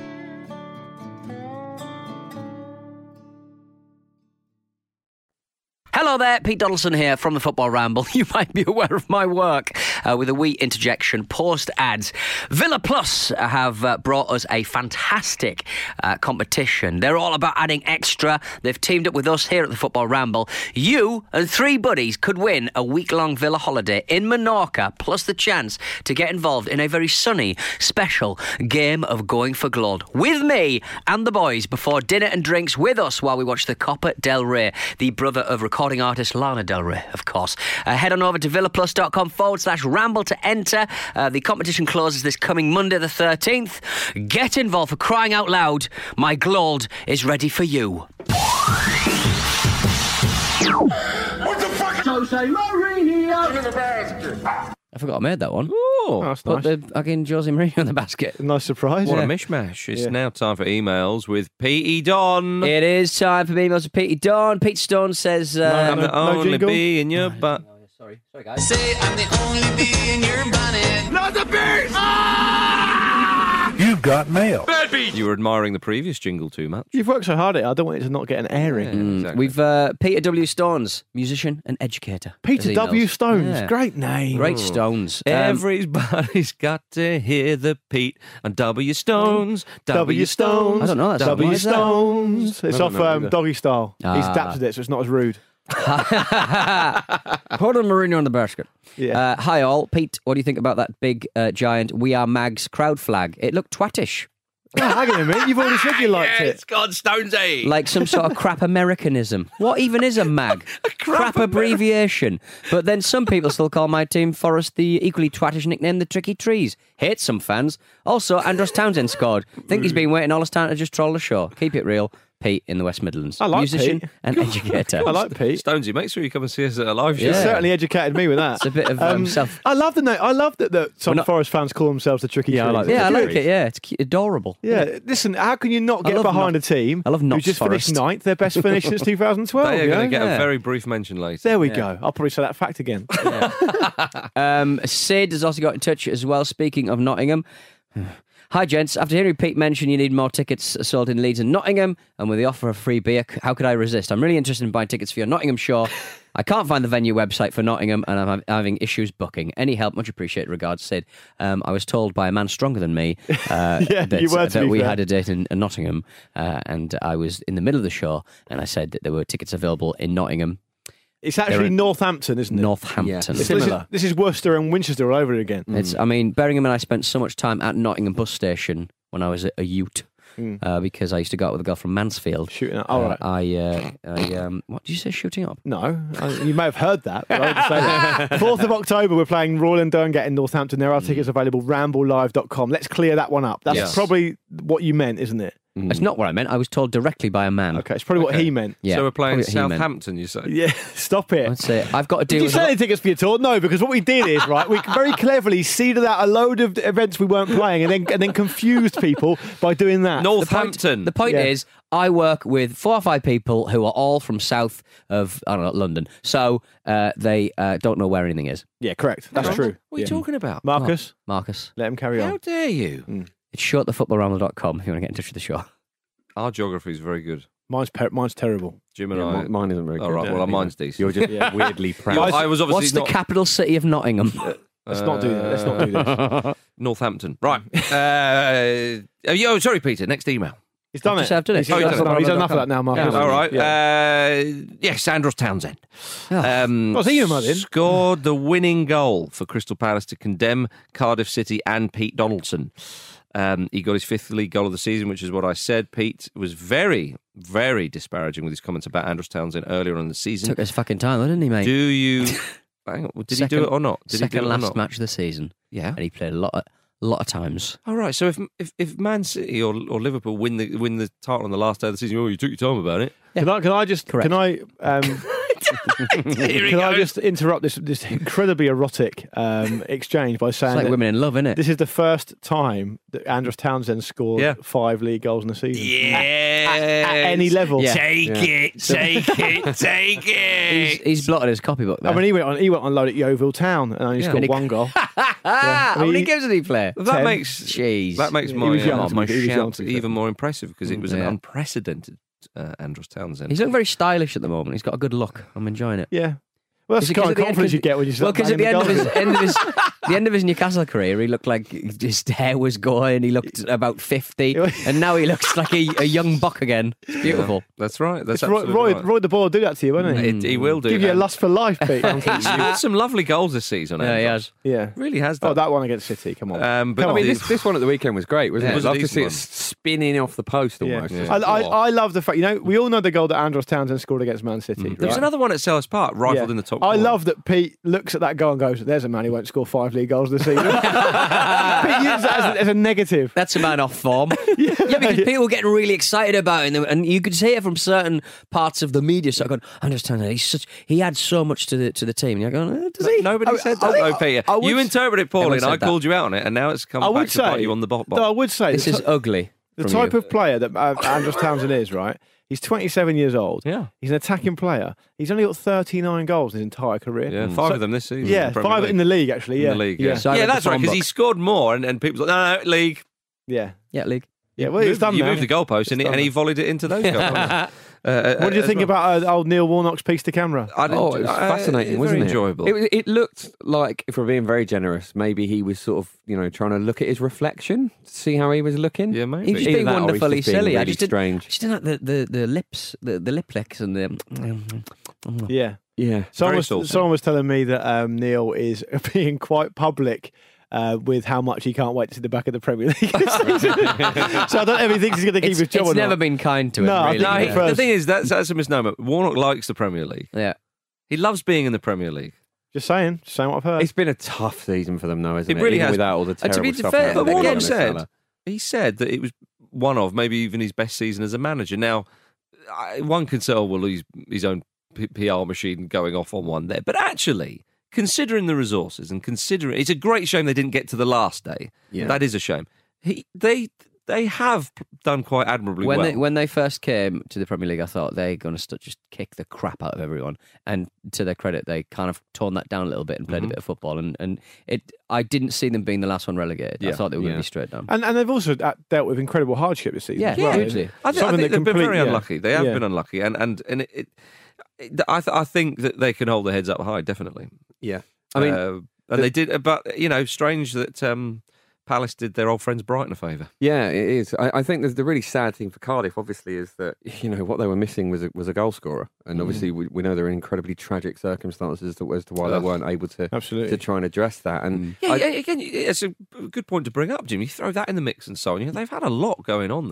Hello there, Pete Donaldson here from the Football Ramble. You might be aware of my work uh, with a wee interjection post-ads. Villa Plus have uh, brought us a fantastic uh, competition. They're all about adding extra. They've teamed up with us here at the Football Ramble. You and three buddies could win a week-long Villa holiday in Menorca, plus the chance to get involved in a very sunny, special game of Going for Blood with me and the boys before dinner and drinks with us while we watch the Copa del Rey, the brother of recording artist Lana Del Rey, of course. Uh, head on over to villaplus.com forward slash ramble to enter. Uh, the competition closes this coming Monday the thirteenth. Get involved, for crying out loud. My Glold is ready for you. What the fuck? Jose Mourinho in the basket. I forgot I made that one. Oh, that's Put nice. the again Jose Mourinho in the basket. Nice surprise. What yeah. a mishmash. It's Yeah. now time for emails with Petey Don. It is time for emails with Pete Don. Pete Stone says... Uh, I'm the no only jingle? bee in your butt. Sorry, sorry guys. Say I'm the only bee in your bonnet. Not the bee! Ah! You've got mail. Bad bee! You were admiring the previous jingle too much. You've worked so hard at it. I don't want it to not get an airing. Yeah, Mm, exactly. We've uh, Peter W. Stones, musician and educator. Peter As W. emails. Stones. Yeah. Great name. Great Stones. Um, Everybody's got to hear the Pete on W Stones. W. Stones. I don't know that song. W. What is that? Stones. It's I off don't know um, either. Doggy Style. He's Ah. adapted it so it's not as rude. Hold on, Mourinho on the basket. Yeah. Uh, hi all. Pete, what do you think about that big, uh, giant We Are Mags crowd flag? It looked twattish. Oh, hang on a minute. You've already said you liked it. gone Stonesy. Like some sort of crap Americanism. What even is a mag? a crap, abbreviation. But then some people still call my team Forest the equally twattish nickname the Tricky Trees. Hate some fans. Also, Andros Townsend scored. Think he's been waiting all his time to just troll the show. Keep it real. Pete in the West Midlands. I like Musician Pete. and educator. I like Pete. Stonesy, make sure you come and see us at a live show. You Yeah. certainly educated me with that. It's a bit of um, self... I love the name. I love that, that some We're not- Forest fans call themselves the Tricky Yeah, I Trees. like Yeah, I It's like good. it. Yeah, it's cute, adorable. Yeah, listen, how can you not I get love behind Notts- a team I love who Notts just Forest. finished ninth, their best finish since two thousand twelve? They are going to yeah? get Yeah. a very brief mention later. There we Yeah. go. I'll probably say that fact again. Um, Sid has also got in touch as well. Speaking of Nottingham. Hi, gents. After hearing Pete mention you need more tickets sold in Leeds and Nottingham, and with the offer of free beer, c- how could I resist? I'm really interested in buying tickets for your Nottingham show. I can't find the venue website for Nottingham, and I'm hav- having issues booking. Any help, much appreciated. Regards, Sid. Um, I was told by a man stronger than me uh, Yeah, that, you were, to that be we fair. had a date in, in Nottingham, uh, and I was in the middle of the show, and I said that there were tickets available in Nottingham. It's actually They're in- Northampton, isn't it? Northampton. Yeah. This, this, is, Similar. this is Worcester and Winchester all over again. It's, I mean, Berringham and I spent so much time at Nottingham bus station when I was a, a youth. Mm. uh, because I used to go out with a girl from Mansfield. Shooting up. Oh, Uh, right. I, uh, I um, what did you say? Shooting up? No, I, you may have heard that. But I would say that. fourth of October, we're playing Royal and Durngate in Northampton. There are tickets available. ramble live dot com. Let's clear that one up. That's Yes. probably what you meant, isn't it? It's not what I meant. I was told directly by a man. Okay, it's probably what Okay. he meant. Yeah, so we're playing probably what he meant. Southampton, you say? Yeah, stop it. I'd say I've got to Did deal you with. sell a any lot- tickets for your tour? No, because what we did is, right, we very cleverly seeded out a load of events we weren't playing and then and then confused people by doing that. Northampton. The point Yeah. is, I work with four or five people who are all from south of I don't know London, so uh, they uh, don't know where anything is. Yeah, correct. That's Hang on, true. What are you Yeah. talking about? Marcus, Marcus, let him carry How on. dare you? Mm. it's short the football ramble dot com if you want to get in touch with the show. Our geography is very good. Mine's, per- mine's terrible. Jim and Yeah, I. mi- mine isn't very good. All right, well, Yeah. mine's decent. You're just Yeah. weirdly proud. You're- I was obviously What's the not, capital city of Nottingham? Let's not do that. Let's not do this. Northampton. Right. uh, oh, yo, sorry, Peter. Next email. He's done I've it. just- I've done it. He's, Oh, you've he's done done it. he's done enough of that now, Marcus. All right. Yeah. Uh, yes, Andros Townsend. Um, What's he about then? Scored the winning goal for Crystal Palace to condemn Cardiff City and Pete Donaldson. Um, he got his fifth league goal of the season, which is what I said. Pete was very, very disparaging with his comments about Andros Townsend earlier on in the season. Took his fucking time, didn't he, mate? Do you... Hang on, did Second- he do it or not? Did Second he do it or last not? match of the season, Yeah. and he played a lot, of, a lot of times. All right. So if if if Man City or or Liverpool win the win the title on the last day of the season, oh, you took your time about it. Can I, can I just Correct. can I um, can I just interrupt this this incredibly erotic um, exchange by saying It's like that women in love, isn't it? this is the first time that Andros Townsend scored Yeah. five league goals in a season. Yeah. At, at any level. Yeah. Take Yeah. it, take it, take He's, it. he's blotted his copybook there. I mean, he went on he went on loan at Yeovil Town and only Yeah. scored And he- one goal. ah, I how mean, many he- games did he play? that ten. makes Jeez. that makes He my was young uh, to my be- he was young shout to be even fair. more impressive because it was an Yeah. unprecedented uh, Andros Townsend. He's looking very stylish at the moment. He's got a good look. I'm enjoying it. Yeah. Well, that's Is the it 'cause kind at of the end- confidence you 'cause- get when you Well, start because at the banging end of his goals. end of his the end of his Newcastle career, he looked like his hair was going. He looked about fifty, and now he looks like a, a young buck again. It's beautiful. That's right. That's Roy, absolutely Roy, right. Roy the Boy will do that to you, won't he? It, he will do. Give you a and lust for life, Pete. He's scored some lovely goals this season. Yeah, he Andros. has. yeah. Really has. Oh, Done. that one against City. Come on. Um, but Come I on. mean, the- this, this one at the weekend was great, wasn't Yeah, it? it was a Love to decent see one. it spinning off the post almost. Yeah. It's I, like, I, oh. I love the fact, you know, we all know the goal that Andros Townsend scored against Man City. There was right? another one at Selhurst Park, rifled Yeah. in the top. I corner. love that Pete looks at that goal and goes, there's a man who won't score five league goals this season. Pete uses that as a, as a negative. That's a man off form. yeah, because people were getting really excited about it, and, and you could see it from certain parts of the media. So I go, I understand that he's such. He adds so much to the to the team. And you're going, eh, does he? Nobody I- said I- that, though, Peter. I would- You interpreted it poorly, Everyone and I said that. called you out on it, and now it's come I back would to bite say, you on the bot. no, I would say This the, is t- ugly. the from type you. of player that uh, Andros Townsend is, right? He's twenty-seven years old. Yeah. He's an attacking player. He's only got thirty-nine goals in his entire career. Yeah, five So- of them this season. Yeah, in the Premier five League. in the league, actually. In Yeah. the league. Yeah. Yeah, So I yeah read the that's right. form Because he book. scored more, and, and people like, no, no, league. Yeah. Yeah, league. Yeah, well, it's Moved- done you now. moved the goalpost, and, he, done and he now. volleyed it into those goals. Uh, What do you as think well. about uh, old Neil Warnock's piece to camera? I didn't- Oh, it was uh, fascinating, very wasn't it? enjoyable. It, was- it looked like, if we're being very generous, maybe he was sort of, you know, trying to look at his reflection, to see how he was looking. Yeah, maybe. He was just Either being that or he's wonderfully just being silly. I really just didn't, strange. just didn't like the, the, the lips, the, the lip licks and the. Yeah. Yeah. Someone Very was, saucy. someone was telling me that um, Neil is being quite public uh, with how much he can't wait to see the back of the Premier League this season. So I don't know if he thinks he's going to keep It's, his job it's or never not. been kind to him. No, I really. think No, he he, prefers- the thing is, that's, that's a misnomer. Warnock likes the Premier League. yeah. He loves being in the Premier League. Just saying. Just saying what I've heard. It's been a tough season for them, though, isn't It it? really Even has. without all the Uh, to terrible be stuff. fair, happening But to Warnock Mohamed said, Salah. he said that it was one of, maybe even his best season as a manager. Now, I, one can say, oh, well, he's his own P- PR machine going off on one there. But actually, considering the resources and considering, it's a great shame they didn't get to the last day. Yeah. That is a shame. He, they they have done quite admirably When well. they when they first came to the Premier League, I thought they're going to st- just kick the crap out of everyone. And to their credit, they kind of toned that down a little bit and played Mhm. a bit of football. And, and it, I didn't see them being the last one relegated. I Yeah. thought they were going Yeah. to be straight down. and, and they've also uh, dealt with incredible hardship this season. Yeah, as well. hugely. I think, I Something think that they've been complete- very yeah. unlucky. They have Yeah. been unlucky, and and and it, it, it- I th- I think that they can hold their heads up high, definitely. Yeah. I mean, uh, and they did, but you know, strange that um, Palace did their old friends Brighton a favour. Yeah, it is. I, I think the, the really sad thing for Cardiff, obviously, is that you know what they were missing was a, was a goal scorer, and obviously we, we know there are incredibly tragic circumstances as to, as to why Ugh. they weren't able to Absolutely. to try and address that. And Yeah, I- yeah, again, it's a good point to bring up, Jim. You throw that in the mix and so on. You know, they've had a lot going on there.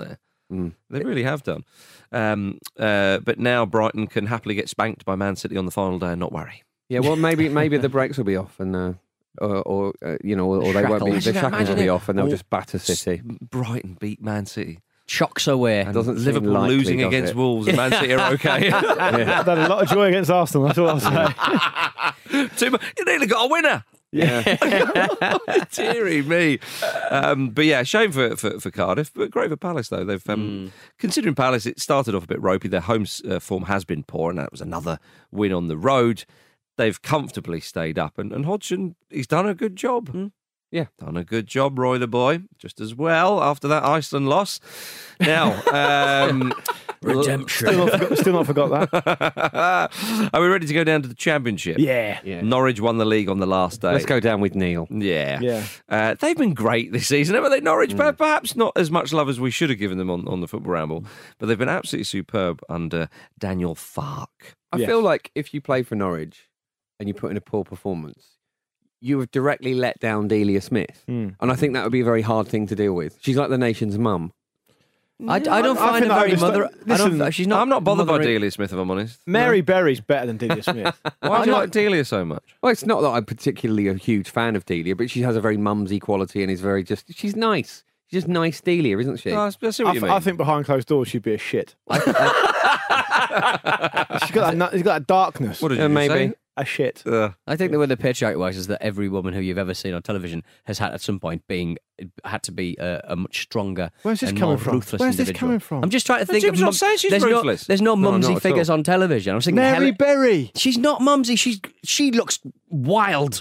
Mm. They really have done. Um, uh, but now Brighton can happily get spanked by Man City on the final day and not worry. Yeah, well, maybe maybe the brakes will be off and. Uh... Or, or uh, you know, or, or they won't be. The shackles will be off, and they'll just batter City. Brighton beat Man City. Shocks away. And doesn't Liverpool likely, losing against it? Wolves, and Man City are okay. Yeah. I've had a lot of joy against Arsenal. That's all I'll say. Too much. You nearly got a winner. Yeah. Deary me. Um, but yeah, shame for, for, for Cardiff, but great for Palace, though. They've um, mm. Considering Palace, it started off a bit ropey. Their home uh, form has been poor, and that was another win on the road. They've comfortably stayed up, and, and Hodgson, he's done a good job. Mm. Yeah. Done a good job, Roy the boy, just as well after that Iceland loss. Now, um, redemption. Still not forgot, still not forgot that. Are we ready to go down to the Championship? Yeah. yeah. Norwich won the league on the last day. Let's go down with Neil. Yeah. Yeah. Uh, they've been great this season, haven't they, Norwich? Mm. Perhaps not as much love as we should have given them on, on the Football Ramble, but they've been absolutely superb under Daniel Farke. I Yeah. feel like if you play for Norwich and you put in a poor performance, you have directly let down Delia Smith. Mm. And I think that would be a very hard thing to deal with. She's like the nation's mum. I, I don't I find think her very that mother. was- I don't, listen, she's not. I'm not bothered by mothering- Delia Smith, if I'm honest. Mary Berry's better than Delia Smith. Why do you like Delia so much? Well, it's not that I'm particularly a huge fan of Delia, but she has a very mumsy quality and is very just... She's nice. She's just nice Delia, isn't she? Oh, I see what I, you th- mean. I think behind closed doors she'd be a shit. she's got that, nu- she's got that darkness. What did Yeah, you maybe. say? A shit. Uh, I think the way the patriarchy works is that every woman who you've ever seen on television has had at some point being had to be a, a much stronger Where's this and coming more from? ruthless Where's this individual. coming from? I'm just trying to But think Jim's of not mum- saying she's there's ruthless. No, there's no No, mumsy not at figures all. on television. I was thinking Mary Helen- Berry. She's not mumsy. She's she looks wild.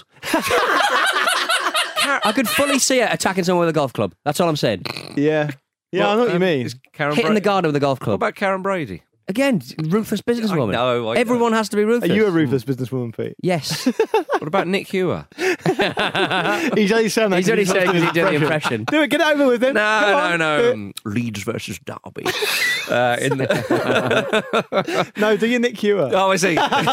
I could fully see her attacking someone with a golf club. That's all I'm saying. Yeah. Yeah, I know what you um, mean. is Karen Hitting the Bra- garden with a golf What club. about Karen Brady? Again, ruthless businesswoman. I know, I know. Everyone has to be Are ruthless. you a ruthless businesswoman, Pete? Yes. What about Nick Hewer? He's only saying that. He's only 'cause saying not because he did the doing impression. Do it. Get it over with then. No, Come no, on. no. Do Um, Leeds versus Derby. uh, in the... it. No, do you Nick Hewer? Oh, I see.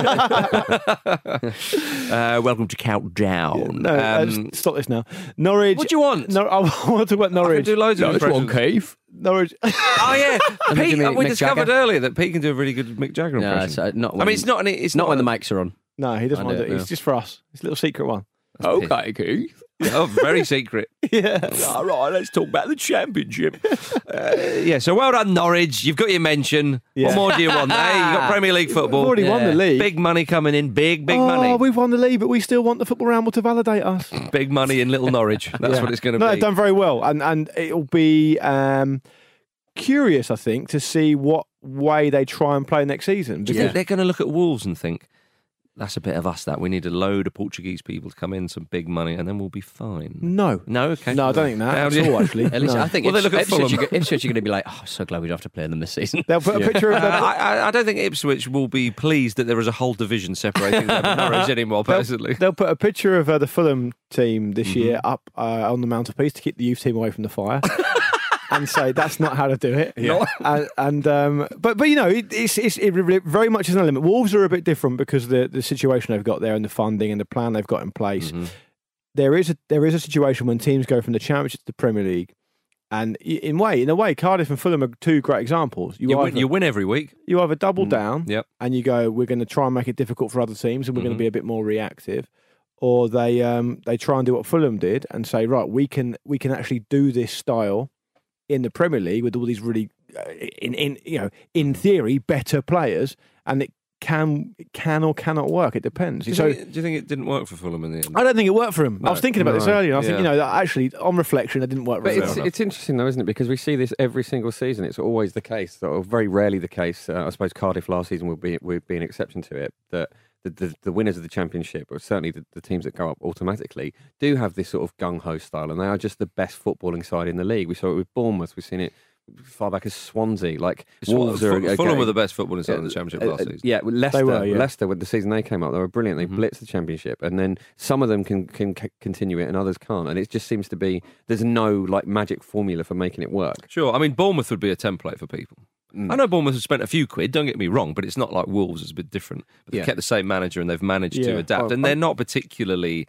uh, welcome to Countdown. No, uh, Um, just stop this now. Norwich. what do you want? No, I want to talk about I can Norwich. do loads of impressions. Cave. Norwich. Oh yeah, And then Pete. you mean We Mick discovered Jagger? earlier that Pete can do a really good Mick Jagger No, impression. it's uh, not. When, I mean, it's not. An, it's not not when the a- mics are on. No, he doesn't I want do to it do it. It's now. just for us. It's a little secret one. Okay, Keith. Oh, very secret. Yeah. All right, let's talk about the championship. uh, yeah, so well done, Norwich. You've got your mention. Yeah. What more do you want? Hey, you got Premier League football. We've already won Yeah. the league. Big money coming in. Big, big oh, money. we've won the league, but we still want the Football Ramble to validate us. Big money in Little Norwich. That's Yeah. what it's going to No, be. they've done very well, and and it'll be um, curious, I think, to see what way they try and play next season. Do you think they're going to look at Wolves and think, that's a bit of us, that. We need a load of Portuguese people to come in, some big money, and then we'll be fine. No. No? Okay. No, I don't think that How at do you- all, actually. At least No. I think Well, they Ips- look at Ipswich, Fulham. are- Ipswich are going to be like, oh, so glad we don't have to play them this season. They'll put a Yeah. picture of Uh, them. I, I don't think Ipswich will be pleased that there is a whole division separating them and Norwich anymore, personally. They'll put a picture of uh, the Fulham team this Mm-hmm. year up uh, on the mantelpiece to keep the youth team away from the fire. And say that's not how to do it. Yeah. And, and um, but but you know it, it's, it's it really- very much is an element. Wolves are a bit different because of the the situation they've got there and the funding and the plan they've got in place. Mhm. There is a there is a situation when teams go from the Championship to the Premier League, and i- in way in a way Cardiff and Fulham are two great examples. You, win, either, you win every week. you either double down Yep. and you go, we're going to try and make it difficult for other teams, and we're going Mhm. to be a bit more reactive, or they um, they try and do what Fulham did and say, right, we can we can actually do this style in the Premier League with all these really, uh, in in you know, in theory, better players, and it can it can or cannot work. It depends. Do you, So. think, do you think it didn't work for Fulham in the end? I don't think it worked for him. I was thinking about this no, earlier. And I think, yeah. you know, that actually, on reflection, it didn't work But very it's, well. it's interesting though, isn't it? Because we see this every single season. It's always the case, or very rarely the case. Uh, I suppose Cardiff last season would be would be an exception to it. That the, the, the winners of the Championship, or certainly the, the teams that go up automatically, do have this sort of gung ho style, and they are just the best footballing side in the league. We saw it with Bournemouth. We've seen it far back as Swansea. Like Wolves Fulham, uh, are Fulham again- were the best football inside in the Championship Uh, last uh, season. Yeah, well, Leicester, were, yeah. Leicester, with the season they came up, they were brilliant. They Mhm. blitzed the Championship, and then some of them can can c- continue it, and others can't. And it just seems to be there's no like magic formula for making it work. Sure. I mean, Bournemouth would be a template for people. Mm. I know Bournemouth have spent a few quid, don't get me wrong, but it's not like Wolves. It's a bit different. But they've Yeah. kept the same manager and they've managed Yeah. to adapt. Oh, and they're not particularly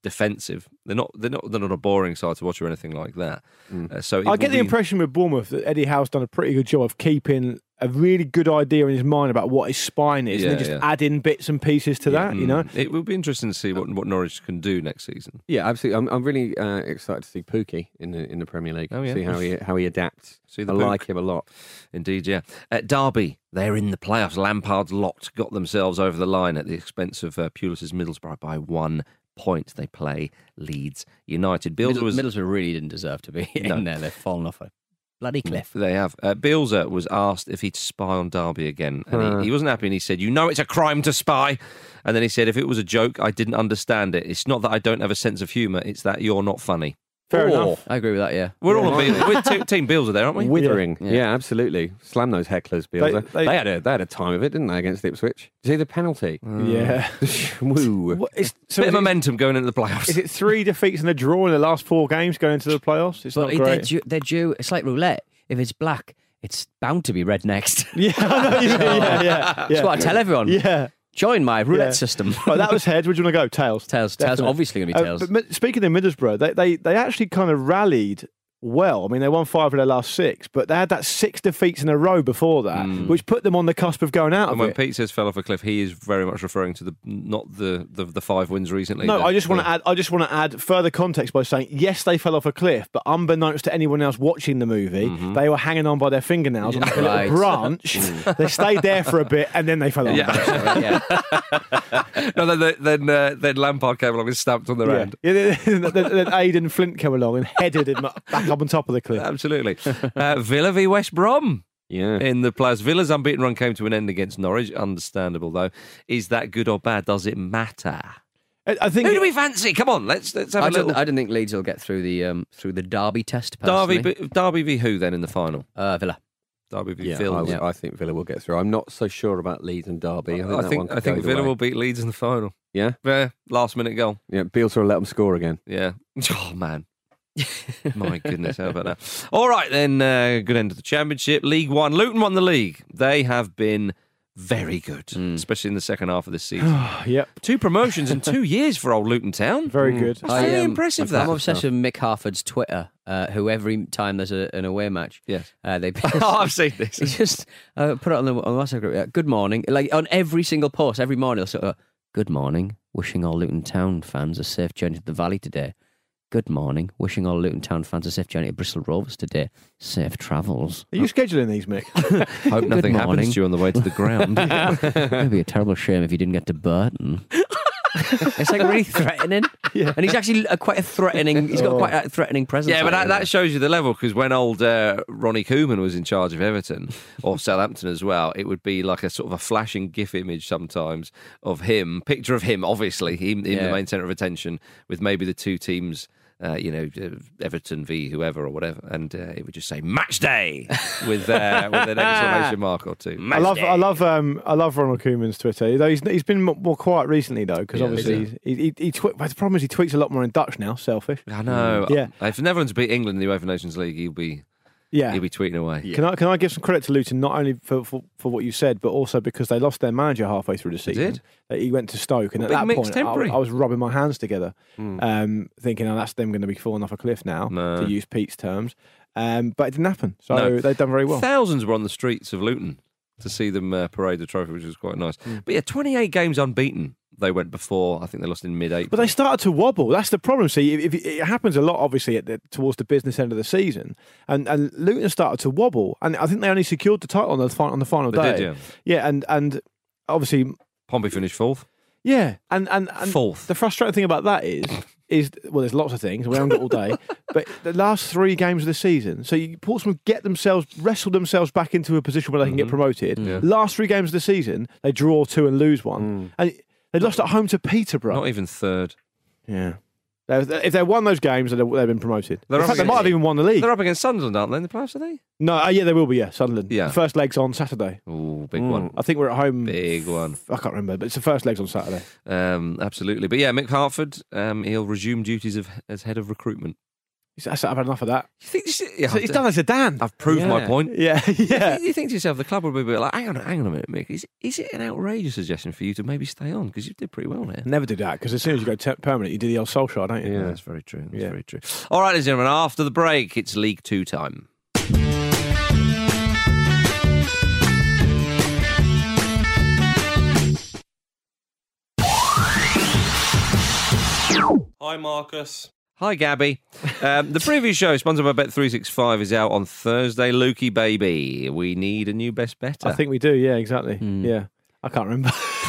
defensive. They're not. They're not. They're not a boring side to watch or anything like that. Mm. Uh, so I get the be... impression with Bournemouth that Eddie Howe's done a pretty good job of keeping a really good idea in his mind about what his spine is, yeah, and then just yeah. add in bits and pieces to yeah. that. You know, it will be interesting to see what what Norwich can do next season. Yeah, absolutely. I'm, I'm really uh, excited to see Pookie in the in the Premier League. Oh, yeah. See how he how he adapts. See the I Pook. like him a lot. Indeed, yeah. At Derby, they're in the playoffs. Lampard's lot got themselves over the line at the expense of uh, Pulis's Middlesbrough by one point. They play Leeds United. Bielsa Middle, was Middlesbrough really didn't deserve to be No. in there. They've fallen off a bloody cliff. They have. Uh, Bielsa was asked if he'd spy on Derby again, and Uh. he, he wasn't happy, and he said, you know it's a crime to spy. And then he said, if it was a joke, I didn't understand it. It's not that I don't have a sense of humour, it's that you're not funny. fair Oh, enough. I agree with that, yeah. We're Yeah. all on Bielsa. We're te- Team Bielsa there, aren't we? Withering. Yeah. Yeah. Yeah. absolutely. Slam those hecklers, Bielsa. They- They, they- had a they had a time of it, didn't they, against Ipswich? Did you see the penalty? Yeah. Woo. What, it's, so Bit is of it- momentum going into the playoffs. Is it three defeats and a draw in the last four games going into the playoffs? It's But not they're great. due, they're due, it's like roulette. If it's black, it's bound to be red next. Yeah, I know, yeah, yeah, yeah. That's what I tell everyone. Yeah. Join my roulette Yeah. system. Right, that was heads. Where do you want to go? Tails. Tails. Tails. Definitely. Obviously going to be Uh, tails. but Mi- speaking of Middlesbrough, they, they they actually kind of rallied well. I mean, they won five of their last six, but they had that six defeats in a row before that, which put them on the cusp of going out and of when it. Pete says fell off a cliff, he is very much referring to the not the the, the five wins recently. No, the- I just want the- to add. I just want to add further context by saying yes, they fell off a cliff, but unbeknownst to anyone else watching the movie, they were hanging on by their fingernails on like a little Right. branch. They stayed there for a bit, and then they fell off. Yeah. no, then then, uh, then Lampard came along and stamped on their Yeah. end. Yeah, then, then, then Aidan Flint came along and headed him back up on top of the cliff. Absolutely. Uh, Villa v West Brom. Yeah. In the playoffs. Villa's unbeaten run came to an end against Norwich. Understandable, though. Is that good or bad? Does it matter? I, I think Who do it- we fancy? Come on, let's let's have I a don't, little. I don't think Leeds will get through the um, through the Derby test. Derby, Personally. v- Derby v who then in the final? Uh, Villa. Derby v Yeah, Villa. I, would- yeah. I think Villa will get through. I'm not so sure about Leeds and Derby. I think I that think one could I think go either Villa way. will beat Leeds in the final. Yeah, Yeah, last minute goal. yeah. Bielsa will let them score again. Yeah. Oh man. My goodness, how about that? All right, then. Uh, good end of the championship. League One. Luton won the league. They have been very good, especially in the second half of this season. Yep, Two promotions in two years for old Luton Town. very good. That's very um, impressive. I'm That. obsessed with Mick Harford's Twitter, uh, who every time there's a, an away match, Yes. uh, they Oh, I've seen this. he just uh, put it on the on the WhatsApp group. Yeah, good morning, like on every single post, every morning. He'll sort of, good morning, wishing all Luton Town fans a safe journey to the Valley today. Good morning, wishing all Luton Town fans a safe journey to Bristol Rovers today. Safe travels. Are you scheduling these, Mick? Hope nothing morning. happens to you on the way to the ground. It'd be a terrible shame if you didn't get to Burton. It's like really threatening, Yeah. and he's actually a, quite a threatening. He's got Oh. quite a threatening presence. Yeah, but like that, that shows you the level, because when old uh, Ronnie Koeman was in charge of Everton, or Southampton as well, it would be like a sort of a flashing GIF image sometimes of him, picture of him, obviously, him in Yeah. the main centre of attention, with maybe the two teams, uh, you know, uh, Everton v whoever or whatever, and uh, it would just say match day with uh, with an exclamation mark or two. I love, I love, um, I love Ronald Koeman's Twitter. Though he's he's been mo- more quiet recently though, because Yeah, obviously is he's, he he, he tw- the problem is he tweets a lot more in Dutch now. Selfish. I know. Yeah. If the Netherlands beat England in the UEFA Nations League, he'll be Yeah. he'll be tweeting away. Can I can I give some credit to Luton not only for, for, for what you said, but also because they lost their manager halfway through the season. did? Uh, He went to Stoke, and Well, at big that mixed point, I, temporary. I was rubbing my hands together, Mm. um, thinking, "Oh, that's them going to be falling off a cliff now." No. To use Pete's terms, um, but it didn't happen. So No. they've done very well. Thousands were on the streets of Luton to see them uh, parade the trophy, which was quite nice. But yeah, twenty-eight games unbeaten. They went before. I think they lost in mid-April. But they started to wobble. That's the problem. See, if, if it happens a lot, obviously, at the, towards the business end of the season, and, and Luton started to wobble, and I think they only secured the title on the final, on the final They day. did, yeah. yeah, and and obviously, Pompey finished fourth. yeah, and and, and Fourth. The frustrating thing about that is, is well, there's lots of things. We haven't got all day, but the last three games of the season, so you, Portsmouth get themselves, wrestle themselves back into a position where they can get promoted. Yeah. Last three games of the season, they draw two and lose one, and they lost at home to Peterborough. Not even third. Yeah. They- If they won those games, they'd have they'd been promoted. They're In up fact, they against- might have even won the league. They're up against Sunderland, aren't they, in the playoffs, are they? No, uh, yeah, they will be, yeah, Sunderland. Yeah. The first leg's on Saturday. Ooh, big Mm. one. I think we're at home. Big one. I can't remember, but it's the first leg's on Saturday. Um, absolutely. But yeah, Mick Hartford, um, he'll resume duties of as head of recruitment. I've had enough of that. You think this is, yeah, So he's done as Zidane. I've proved yeah. my point. Yeah, yeah. You, you think to yourself, the club would be a bit like, hang on, hang on a minute, Mick. Is, is it an outrageous suggestion for you to maybe stay on? Because you did pretty well there. Never do that, because as soon as you go te- permanent, you do the old Solskjaer, don't you? Yeah, that's very true. That's Yeah. very true. All right, ladies and gentlemen, after the break, it's League Two time. Hi, Marcus. Hi, Gabby. Um, the previous show, sponsored by Bet three sixty-five, is out on Thursday. Lukey, baby, we need a new best better. I think we do, yeah, exactly. Hmm. Yeah. I can't remember.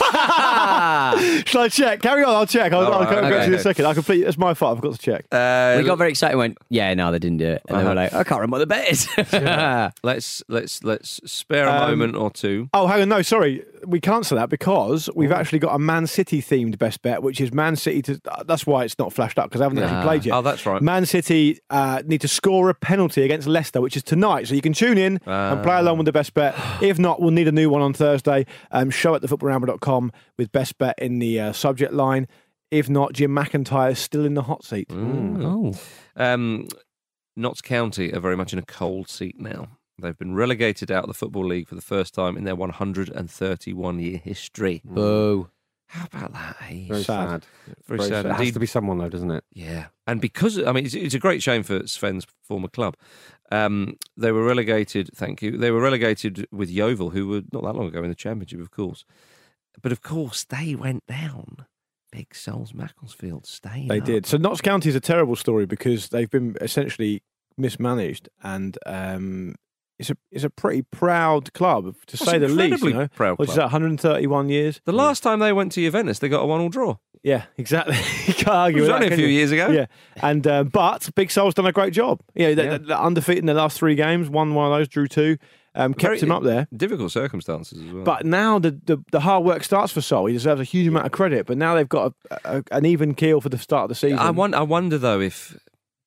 Shall I check? Carry on, I'll check. I'll, All I'll right, go okay, to you in okay. a second. I completely, it's my fault. I've got to check. Uh, we got very excited and went, yeah, no, they didn't do it. And Uh-huh. they were like, I can't remember what the bet is. let's let's let's spare a Um, moment or two. Oh, hang on. No, sorry. We cancel that because we've actually got a Man City themed best bet, which is Man City to. That's why it's not flashed up, because I haven't Ah. actually played yet. Oh, that's right. Man City uh, need to score a penalty against Leicester, which is tonight. So you can tune in and play along with the best bet. If not, we'll need a new one on Thursday. Um, show at the football ramble dot com with best bet in the uh, subject line. If not, Jim McIntyre is still in the hot seat. Oh. Um, Notts County are very much in a cold seat now. They've been relegated out of the Football League for the first time in their one hundred thirty-one year history. Boo. How about that, eh? Very sad. Very, Very sad. sad. It has indeed. to be someone, though, doesn't it? Yeah. And because, I mean, it's, it's a great shame for Sven's former club. Um, they were relegated, thank you, they were relegated with Yeovil, who were not that long ago in the Championship, of course. But of course, they went down. Big Souls Macclesfield staying They up. did. So Notts County is a terrible story because they've been essentially mismanaged, and um, it's a it's a pretty proud club, to That's say the least. incredibly You know, proud which is club. one hundred thirty-one years. The last time they went to Juventus, they got a one-all draw. Yeah, exactly. You can't argue It was with only that, a can few you? years ago. Yeah, and uh, but Big Sol's done a great job. You know, they, Yeah. they're undefeated in the last three games. Won one of those, drew two, um, kept Very him up there. Difficult circumstances as well. But now the, the the hard work starts for Sol. He deserves a huge amount of credit. But now they've got a, a, an even keel for the start of the season. I wonder, I wonder though if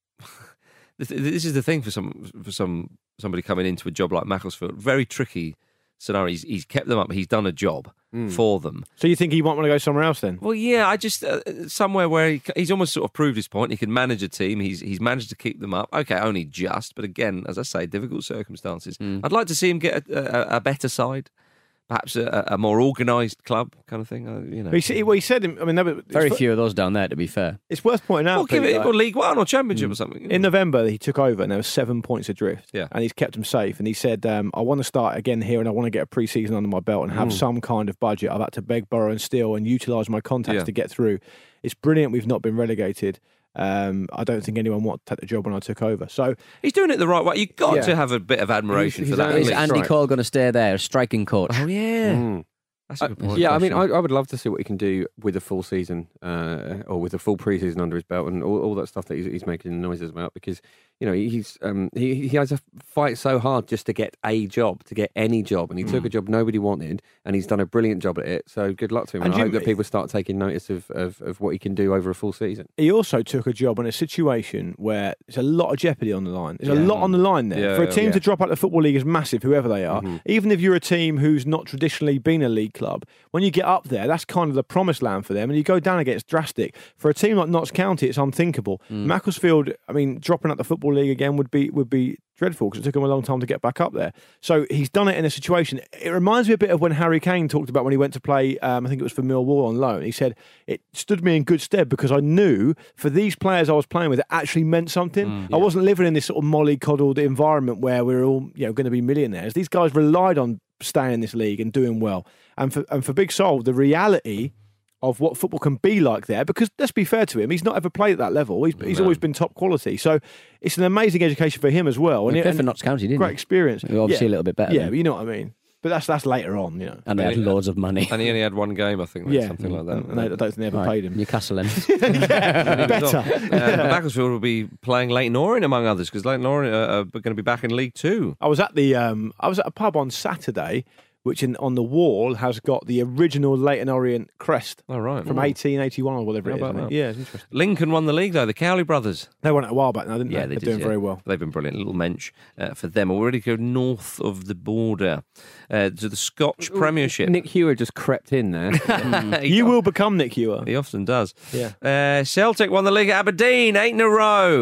this this is the thing for some for some somebody coming into a job like Macclesfield. Very tricky scenario. He's, he's kept them up. He's done a job Mm. for them. So you think he might want to go somewhere else then? Well, yeah, I just uh, somewhere where he, he's almost sort of proved his point. He can manage a team. He's he's managed to keep them up. Okay, only just, but again, as I say, difficult circumstances. I'd like to see him get a, a, a better side, perhaps a, a more organised club kind of thing. Uh, you know, He, said- well, he said. I mean, no, but it's Very wor- few of those down there, to be fair. It's worth pointing out. Well, give Pete, it like- or League One or Championship or something. you know. In November, he took over and there was seven points adrift. Yeah. And he's kept them safe. And he said, um, I want to start again here and I want to get a pre-season under my belt and have Mm. some kind of budget. I've had to beg, borrow and steal and utilise my contacts Yeah. to get through. It's brilliant we've not been relegated. Um, I don't think anyone wanted to take the job when I took over. So He's doing it the right way. You've got Yeah. to have a bit of admiration He's- for he's that. Is at least. Andy right. Cole going to stay there, a striking coach? Oh yeah, Mm. that's a good point. Yeah, I mean, I, I would love to see what he can do with a full season uh, or with a full preseason under his belt and all, all that stuff that he's, he's making noises about, because you know he's um, he he has to fight so hard just to get a job, to get any job, and he took a job nobody wanted, and he's done a brilliant job at it. So good luck to him. And And I hope Jim- that people start taking notice of, of, of what he can do over a full season. he also took a job in a situation where there's a lot of jeopardy on the line. There's a Yeah. lot on the line there. Yeah, For a yeah, team yeah. to drop out of the Football League is massive, whoever they are. Mhm. Even if you're a team who's not traditionally been a league club, when you get up there, that's kind of the promised land for them. And you go down again, it's drastic. For a team like Notts County, it's unthinkable. Macclesfield, I mean, dropping out the Football League again would be would be dreadful because it took him a long time to get back up there. So he's done it in a situation. It reminds me a bit of when Harry Kane talked about when he went to play, um, I think it was for Millwall on loan. He said, it stood me in good stead because I knew for these players I was playing with, it actually meant something. I wasn't living in this sort of mollycoddled environment where we we're all you know going to be millionaires. These guys relied on staying in this league and doing well. And for, and for Big Sol, the reality of what football can be like there, because let's be fair to him, he's not ever played at that level. He's, he's No. always been top quality. So it's an amazing education for him as well. He And, played it- for Notts County, didn't great he? experience. He was obviously Yeah. a little bit better. Yeah, than- but you know what I mean. But that's that's later on, you know. and they had Yeah. loads of money. And he only had one game, I think, like, Yeah, something like that. And I don't think they ever Right, paid him. Newcastle then. yeah, better. Uh, Macclesfield will be playing Leighton Orient among others because Leighton Orient are, are going to be back in League Two. I was at the um, I was at a pub on Saturday, which in, on the wall has got the original Leighton Orient crest Oh right, from eighteen eighty-one or whatever How it is. about isn't it? that? Yeah, it's interesting. Lincoln won the league though. The Cowley brothers. They won it a while back now, didn't Yeah, they? they They're did, doing yeah. very well. They've been brilliant. A little mensch uh, for them. Already go north of the border uh, to the Scotch Premiership. Nick Hewer just crept in there. He You do- will become Nick Hewer. He often does. Yeah. Uh, Celtic won the league at Aberdeen, eight in a row.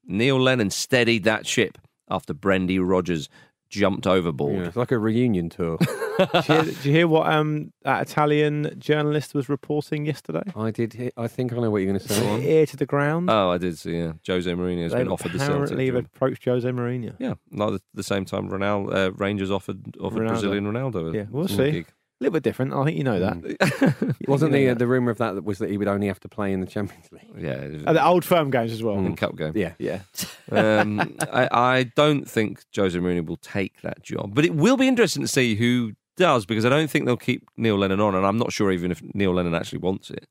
Neil Lennon steadied that ship after Brendan Rodgers jumped overboard. Yeah, it's like a reunion tour. did, you hear, did you hear what um, that Italian journalist was reporting yesterday? I did. Hear, I think I know what you're going to say. Ear to the ground. Oh, I did see. Yeah, Jose Mourinho has They've been offered the Celtic. Apparently, they've job. approached Jose Mourinho. Yeah, like the, the same time Ronaldo, uh, Rangers offered offered Ronaldo. Brazilian Ronaldo. A, Yeah, we'll a see. gig. A little bit different. I think you know that. Mm. Wasn't the uh, the rumor of that was that he would only have to play in the Champions League? Yeah, Oh, the old firm games as well. in cup game. Yeah, Yeah. um, I, I don't think Jose Mourinho will take that job, but it will be interesting to see who does, because I don't think they'll keep Neil Lennon on, and I'm not sure even if Neil Lennon actually wants it.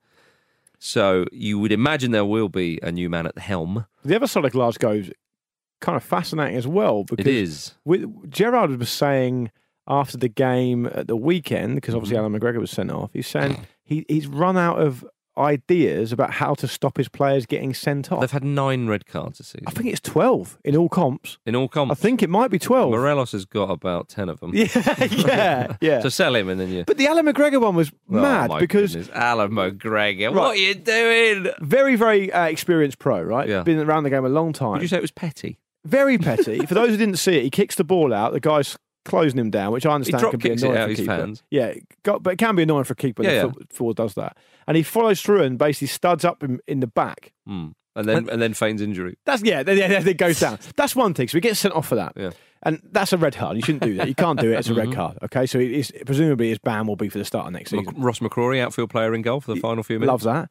So you would imagine there will be a new man at the helm. The other side of Glasgow is kind of fascinating as well. Because It is. With, Gerrard was saying after the game at the weekend, because obviously Alan McGregor was sent off, he's saying he, he's run out of ideas about how to stop his players getting sent off. They've had nine red cards this season. I think it's twelve in all comps. In all comps? I think it might be twelve. Morelos has got about ten of them. Yeah, yeah, yeah. So sell him and then you... But the Alan McGregor one was mad oh, my because... goodness. Alan McGregor, Right. what are you doing? Very, very uh, experienced pro, right? Yeah. Been around the game a long time. Would you say it was petty? Very petty. For those who didn't see it, he kicks the ball out. The guy's closing him down, which I understand drop can be kicks it annoying out for a his keeper. fans. Yeah, got, but it can be annoying for a keeper. Yeah, Yeah, yeah. the foot forward does that, and he follows through and basically studs up in, in the back. Mm. And then and then feigns injury. That's yeah, then, then it goes down. That's one thing. So he gets sent off for that. Yeah. And that's a red card. You shouldn't do that. You can't do it. It's a red Mhm. card. Okay, so it is, presumably his ban will be for the start of next season. Mc- Ross McCrory, outfield player in goal for the final few minutes. Loves that.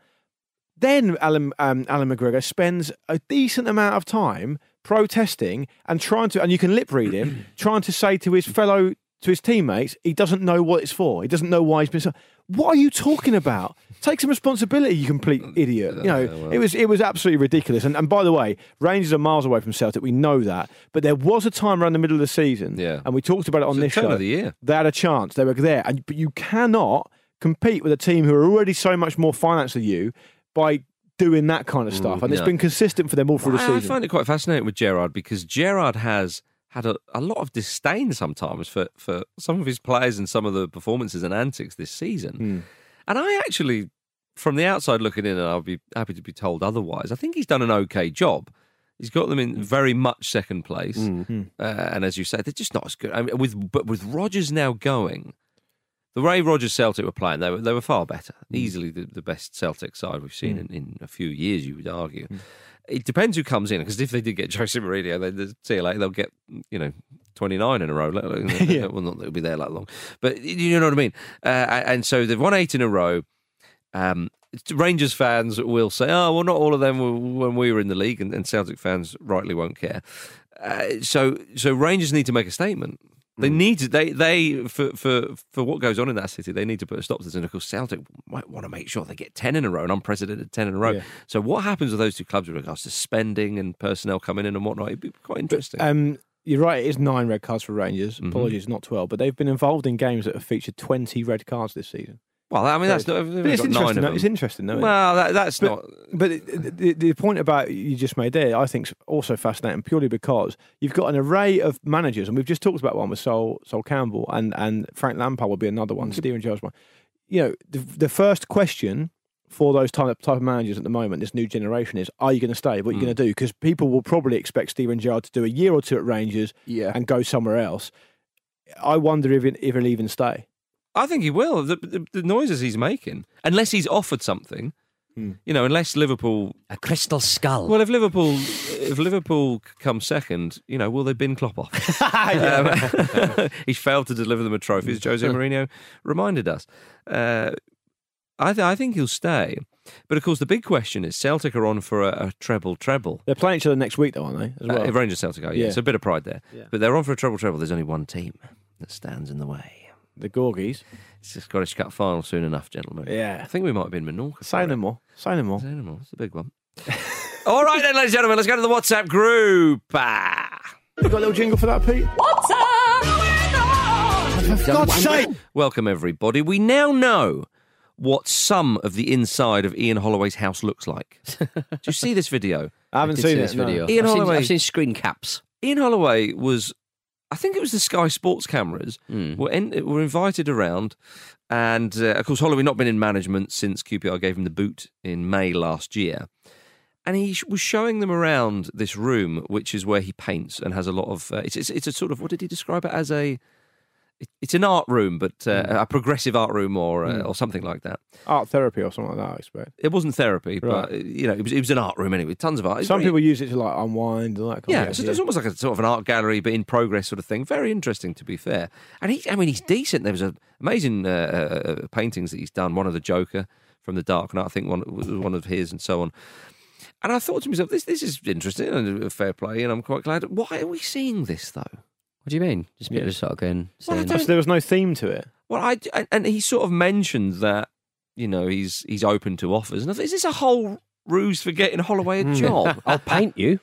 Then Alan um, Alan McGregor spends a decent amount of time protesting and trying to, and you can lip read him, trying to say to his fellow, to his teammates, he doesn't know what it's for. He doesn't know why he's been. So, what are you talking about? Take some responsibility, you complete idiot. You know, Yeah, well. it was it was absolutely ridiculous. And, and by the way, Rangers are miles away from Celtic. We know that. But there was a time around the middle of the season, Yeah. and we talked about it on It's the this turn show. of the year. They had a chance. They were there, and but you cannot compete with a team who are already so much more financed than you by doing that kind of stuff. And it's no. been consistent for them all through the I, I season. find it quite fascinating with Gerrard, because Gerrard has had a, a lot of disdain sometimes for, for some of his players and some of the performances and antics this season. Hmm. And I actually, from the outside looking in, and I'll be happy to be told otherwise, I think he's done an okay job. He's got them in very much second place. Mm-hmm. Uh, and as you said, they're just not as good. I mean, with But with Rodgers now going, the way Rodgers Celtic were playing, they were, they were far better. Mm. Easily the, the best Celtic side we've seen Mm. in, in a few years, you would argue. Mm. It depends who comes in, because if they did get Jose Mourinho, then the see you later, they'll get, you know, twenty-nine in a row. Let alone- Yeah. Well, not that it'll be there that long. But you know what I mean? Uh, and so they've won eight in a row. Um, Rangers fans will say, oh, well, not all of them were when we were in the league, and, and Celtic fans rightly won't care. Uh, so so Rangers need to make a statement. They need to, they, they for, for, for what goes on in that city, they need to put a stop to this. And of course, Celtic might want to make sure they get ten in a row, an unprecedented ten in a row. Yeah. So what happens with those two clubs with regards to spending and personnel coming in and whatnot? It'd be quite interesting. Um, you're right, it is nine red cards for Rangers. Mhm. Apologies, not twelve. But they've been involved in games that have featured twenty red cards this season. well, I mean, that's So not, it's- they've but it's got nine interesting. of though. them. It's interesting, though. isn't it? Well, that, that's But- not. But the, the point about you just made there, I think, is also fascinating purely because you've got an array of managers, and we've just talked about one with Sol, Sol Campbell, and, and Frank Lampard will be another one, Steven Gerrard's one. You know, the, the first question for those type, type of managers at the moment, this new generation, is: are you going to stay? What are you Mm. going to do? Because people will probably expect Steven Gerrard to do a year or two at Rangers Yeah. and go somewhere else. I wonder if, it, if he'll even stay. I think he will. The, the, the noises he's making, unless he's offered something, Hmm. you know, unless Liverpool. A crystal skull. Well, if Liverpool, if Liverpool come second, you know, will they bin Klopp off? um, he's failed to deliver them a trophy, as Jose Mourinho reminded us. Uh, I, th- I think he'll stay, but of course the big question is: Celtic are on for a, a treble, treble. They're playing each other next week, though, aren't they? As well. Uh, Rangers Celtic are, yeah. Yeah. So a bit of pride there. Yeah. But they're on for a treble, treble. There's only one team that stands in the way. The Gorgies. It's the Scottish Cup final soon enough, gentlemen. Yeah. I think we might be in Menorca. Say no more. Say no more. Say no more. It's a big one. All right then, ladies and gentlemen, let's go to the WhatsApp group. Ah. You got a little jingle for that, Pete? For God's sake! Welcome, everybody. We now know what some of the inside of Ian Holloway's house looks like. Do you see this video? I haven't Did seen see this this video. Ian I've, seen, Holloway- I've seen screen caps. Ian Holloway was, I think it was the Sky Sports cameras, Mm. were, in, were invited around. And, uh, of course, Holloway not been in management since Q P R gave him the boot in May last year. and he sh- was showing them around this room, which is where he paints and has a lot of. Uh, it's, it's it's a sort of, what did he describe it as? A it, it's an art room, but uh, mm. a progressive art room, or uh, mm. or something like that. Art therapy or something like that, I expect. It wasn't therapy, right. but you know, it was it was an art room anyway. Tons of art. Some very, people use it to like unwind and that kind yeah, of so thing. it's almost like a sort of an art gallery, but in progress sort of thing. Very interesting, to be fair. And he, I mean, he's decent. There was a, amazing uh, uh, paintings that he's done. One of the Joker from The Dark Knight, I think one was one of his, and so on. And I thought to myself, this this is interesting and fair play, and I'm quite glad. Why are we seeing this though? What do you mean? Just people Yeah. just sort of going. Well, saying- so there was no theme to it. Well, I and he sort of mentioned that, you know, he's he's open to offers. And I thought, is this a whole ruse for getting Holloway a job? I'll paint you.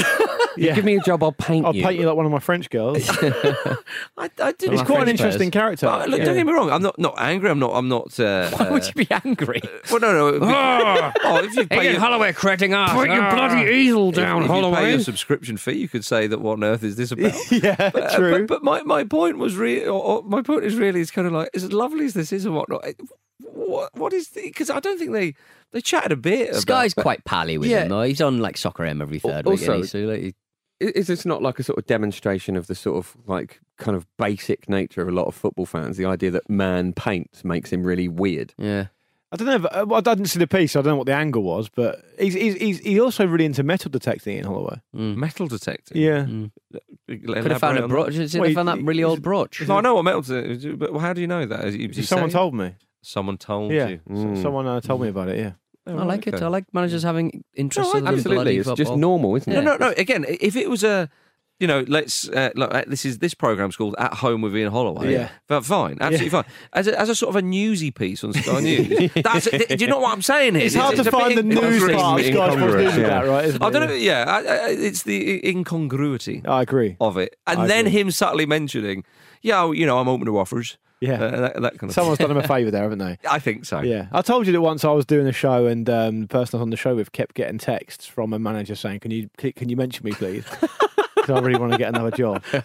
You Yeah. give me a job, I'll paint I'll you. paint you like one of my French girls. I, I didn't. He's quite an French interesting players. character. But, look, Yeah. don't get me wrong. I'm not not angry. I'm not. I'm not. Uh, Why would uh, you be angry? Well, no, no. oh, if you pay your, Holloway creating art. Put your bloody easel down, if, if you pay Holloway. your subscription fee, you could say that what on earth is this about? yeah, But, uh, true. But, but my, my point was really, or, or my point is really, it's kind of like, as lovely as this is and whatnot, it- what what is the? Because I don't think they they chatted a bit. This about, guy's quite pally with Yeah. him, though. He's on like Soccer M every third week. Also- isn't he? So, like, he- Is this not like a sort of demonstration of the sort of like kind of basic nature of a lot of football fans? The idea that man paints makes him really weird. yeah. I don't know. If, uh, well, I didn't see the piece. So I don't know what the angle was, but he's he's he's, he's also really into metal detecting in Holloway. metal detecting. Yeah. Mm. Elaborate Could have found a on brooch. that. Could Well, have found that he- really he's- old brooch. No, I know what metal detecting, but how do you know that? Is he- was he Someone saying- told me. Someone told Yeah. you. S- Someone uh, told me about it. Yeah. Oh, I like it. okay. I like managers having interest No, in Absolutely, bloody it's just football. normal, isn't No, it? no, no. Again, if it was a, you know, let's uh, look, uh, this is this program's called At Home with Ian Holloway. Yeah. But fine, absolutely fine. As a, as a sort of a newsy piece on Sky News. That's do you know what I'm saying here? It's hard to a bit find the news incongruous. part of Sky Sports incongruous, News with yeah. that, right? Isn't I it? don't know. Yeah, I, I, it's the incongruity I agree. of it, and I then agree. him subtly mentioning, "Yeah, oh, you know, I'm open to offers." Yeah. uh, that, that kind of. Someone's thing. done him a favour there, haven't they? I think so. Yeah. I told you that once I was doing a show and um, the person I was on the show with kept getting texts from a manager saying, "Can you can you mention me, please?" Because I really want to get another job. Yeah.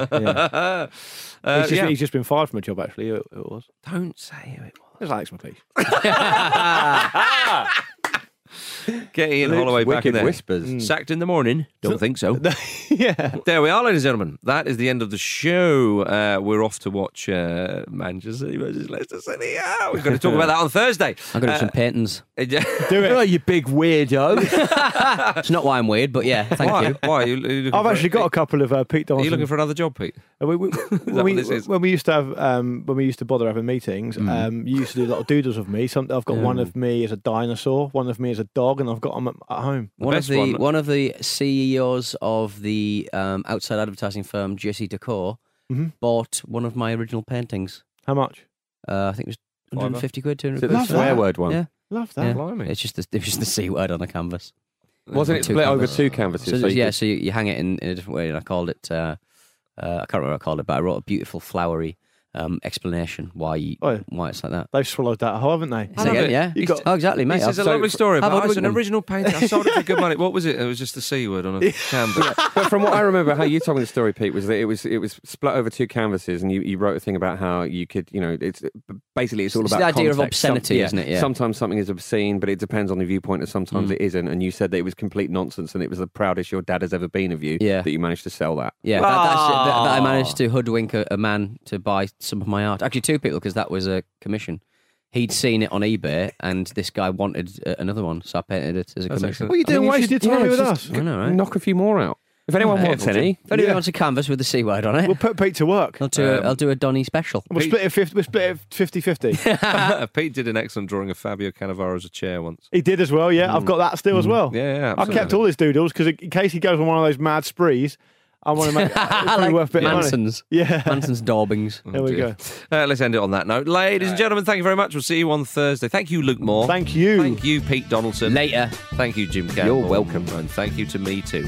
Uh, he's, just, yeah. he's just been fired from a job, actually. It, it was. Don't say who it was. It was Alex McLeish. Get Ian Luke's Holloway back in wicked there. whispers. Sacked in the morning. Don't think so. yeah. There we are, ladies and gentlemen. That is the end of the show. Uh, we're off to watch uh, Manchester City versus Leicester City. Ah, we're going to talk about that on Thursday. I'm going to do Uh, some paintings. Do it. Oh, you big weirdo. It's not why I'm weird, but yeah, thank Why? you. Why? Are you, are you looking I've for- actually got a couple of uh, Pete Are Donaldson. you looking for another job, Pete? Uh, we, we, when, what we, this is? when we used to have, um, when we used to bother having meetings, um, you used to do a lot of doodles of me. Some, I've got one of me as a dinosaur, one of me as a dog, and I've got them at, at home. One of best the one- one of the C E Os of the um, outside advertising firm J C Decor Mhm. bought one of my original paintings. How much? Uh, I think it was one hundred fifty quid, two Is hundred it quid. the Love swear that. word one? Yeah, Love that. yeah. Blimey. It's just the, it was just the C word on a canvas. Wasn't it Two split over canvases. two canvases? So, So you yeah, did- so you, you hang it in, in a different way, and I called it. Uh, uh, I can't remember what I called it, but I wrote a beautiful flowery um, explanation why you, Oh, yeah. why it's like that. They've swallowed that whole, haven't they? Say again, yeah. You got- Oh, exactly, mate. This is a I've- lovely story. How But about it's an Wigan? original painting. I sold it for good money. What was it? It was just a C word on a canvas. But from what I remember, how you told me the story, Pete, was that it was it was split over two canvases, and you, you wrote a thing about how you could, you know, it's basically it's all It's about the idea of context. obscenity, yeah, isn't it? Yeah. Sometimes something is obscene, but it depends on the viewpoint, and sometimes Mm. it isn't. And you said that it was complete nonsense, and it was the proudest your dad has ever been of you. Yeah. That you managed to sell that. Yeah, that, that's it, that, that I Ah. managed to hoodwink a, a man to buy some of my art. Actually, two people, because that was a commission. He'd seen it on eBay, and this guy wanted uh, another one, so I painted it as a That's commission. excellent. What are you I doing mean, you wasting your should- time yeah, with just us? I know, right? Knock a few more out. If anyone Yeah. wants any, If anyone Yeah. wants a canvas with the C word on it, We'll put Pete to work. I'll do, a, Um, I'll do a Donny special. We'll split it fifty. We'll split it fifty-fifty. Pete did an excellent drawing of Fabio Cannavaro as a chair once. He did as well. Yeah, I've got that still as well. Yeah, yeah, I've absolutely. kept all his doodles because in case he goes on one of those mad sprees, I want to make it's probably Like worth a bit of money. Manson's. Yeah. Manson's daubings. There we dear. go. Uh, let's end it on that note. Ladies and gentlemen, thank you very much. We'll see you on Thursday. Thank you, Luke Moore. Thank you. Thank you, Pete Donaldson. Later. Thank you, Jim Campbell. You're welcome. And thank you to me too.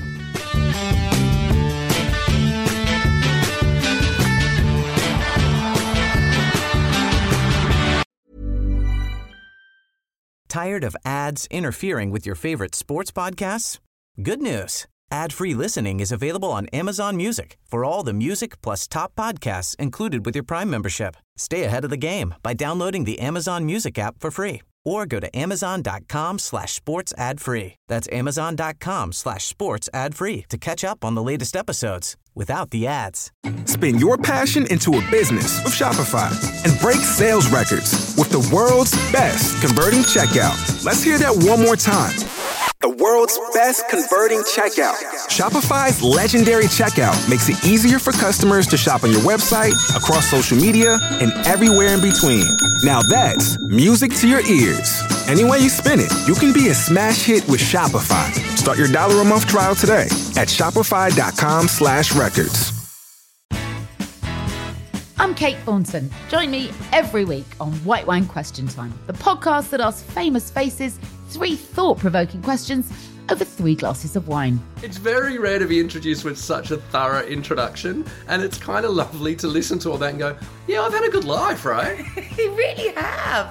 Tired of ads interfering with your favorite sports podcasts? Good news. Ad-free listening is available on Amazon Music for all the music plus top podcasts included with your Prime membership. Stay ahead of the game by downloading the Amazon Music app for free or go to amazon.com slash sports ad free. That's amazon.com slash sports ad free to catch up on the latest episodes without the ads. Spin your passion into a business with Shopify and break sales records with the world's best converting checkout. Let's hear that one more time. The world's best converting checkout. Shopify's legendary checkout makes it easier for customers to shop on your website, across social media, and everywhere in between. Now that's music to your ears. Any way you spin it, you can be a smash hit with Shopify. Start your dollar a month trial today at shopify.com slash records. I'm Kate Thornton. Join me every week on White Wine Question Time, the podcast that asks famous faces three thought-provoking questions over three glasses of wine. It's very rare to be introduced with such a thorough introduction, and it's kind of lovely to listen to all that and go, yeah, I've had a good life, right? You really have.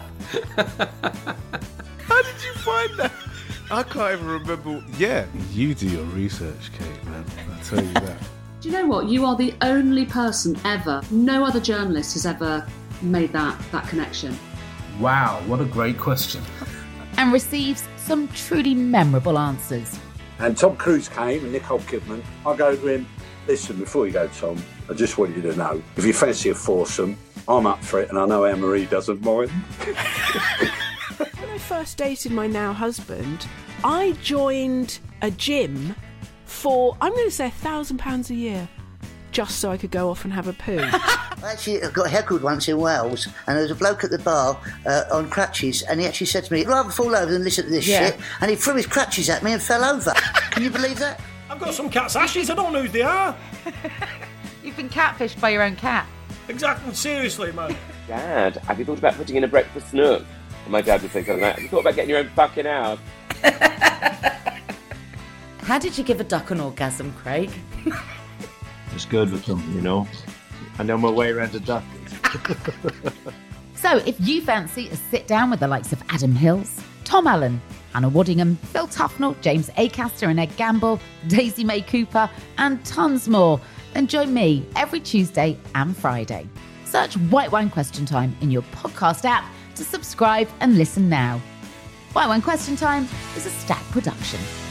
How did you find that? I can't even remember. Yeah, you do your research, Kate, man. I'll tell you that. Do you know what? You are the only person ever, no other journalist has ever made that, that connection. Wow, what a great question. And receives some truly memorable answers. And Tom Cruise came and Nicole Kidman. I go to him, listen, before you go, Tom, I just want you to know, if you fancy a foursome, I'm up for it, and I know Anne-Marie doesn't mind. When I first dated my now husband, I joined a gym for, I'm going to say, a thousand pounds a year, just so I could go off and have a poo. I actually got heckled once in Wales, and there was a bloke at the bar uh, on crutches, and he actually said to me, I'd rather fall over than listen to this Yeah. shit, and he threw his crutches at me and fell over. Can you believe that? I've got some cat's ashes, I don't know who they are. You've been catfished by your own cat. Exactly, seriously, man. Dad, have you thought about putting in a breakfast nook? And my dad would say something like, have you thought about getting your own fucking house? How did you give a duck an orgasm, Craig? It's good with them, you know. I know my way around a duck. So if you fancy a sit down with the likes of Adam Hills, Tom Allen, Hannah Waddingham, Phil Tufnell, James Acaster and Ed Gamble, Daisy May Cooper, and tons more, then join me every Tuesday and Friday. Search White Wine Question Time in your podcast app to subscribe and listen now. White Wine Question Time is a Stack production.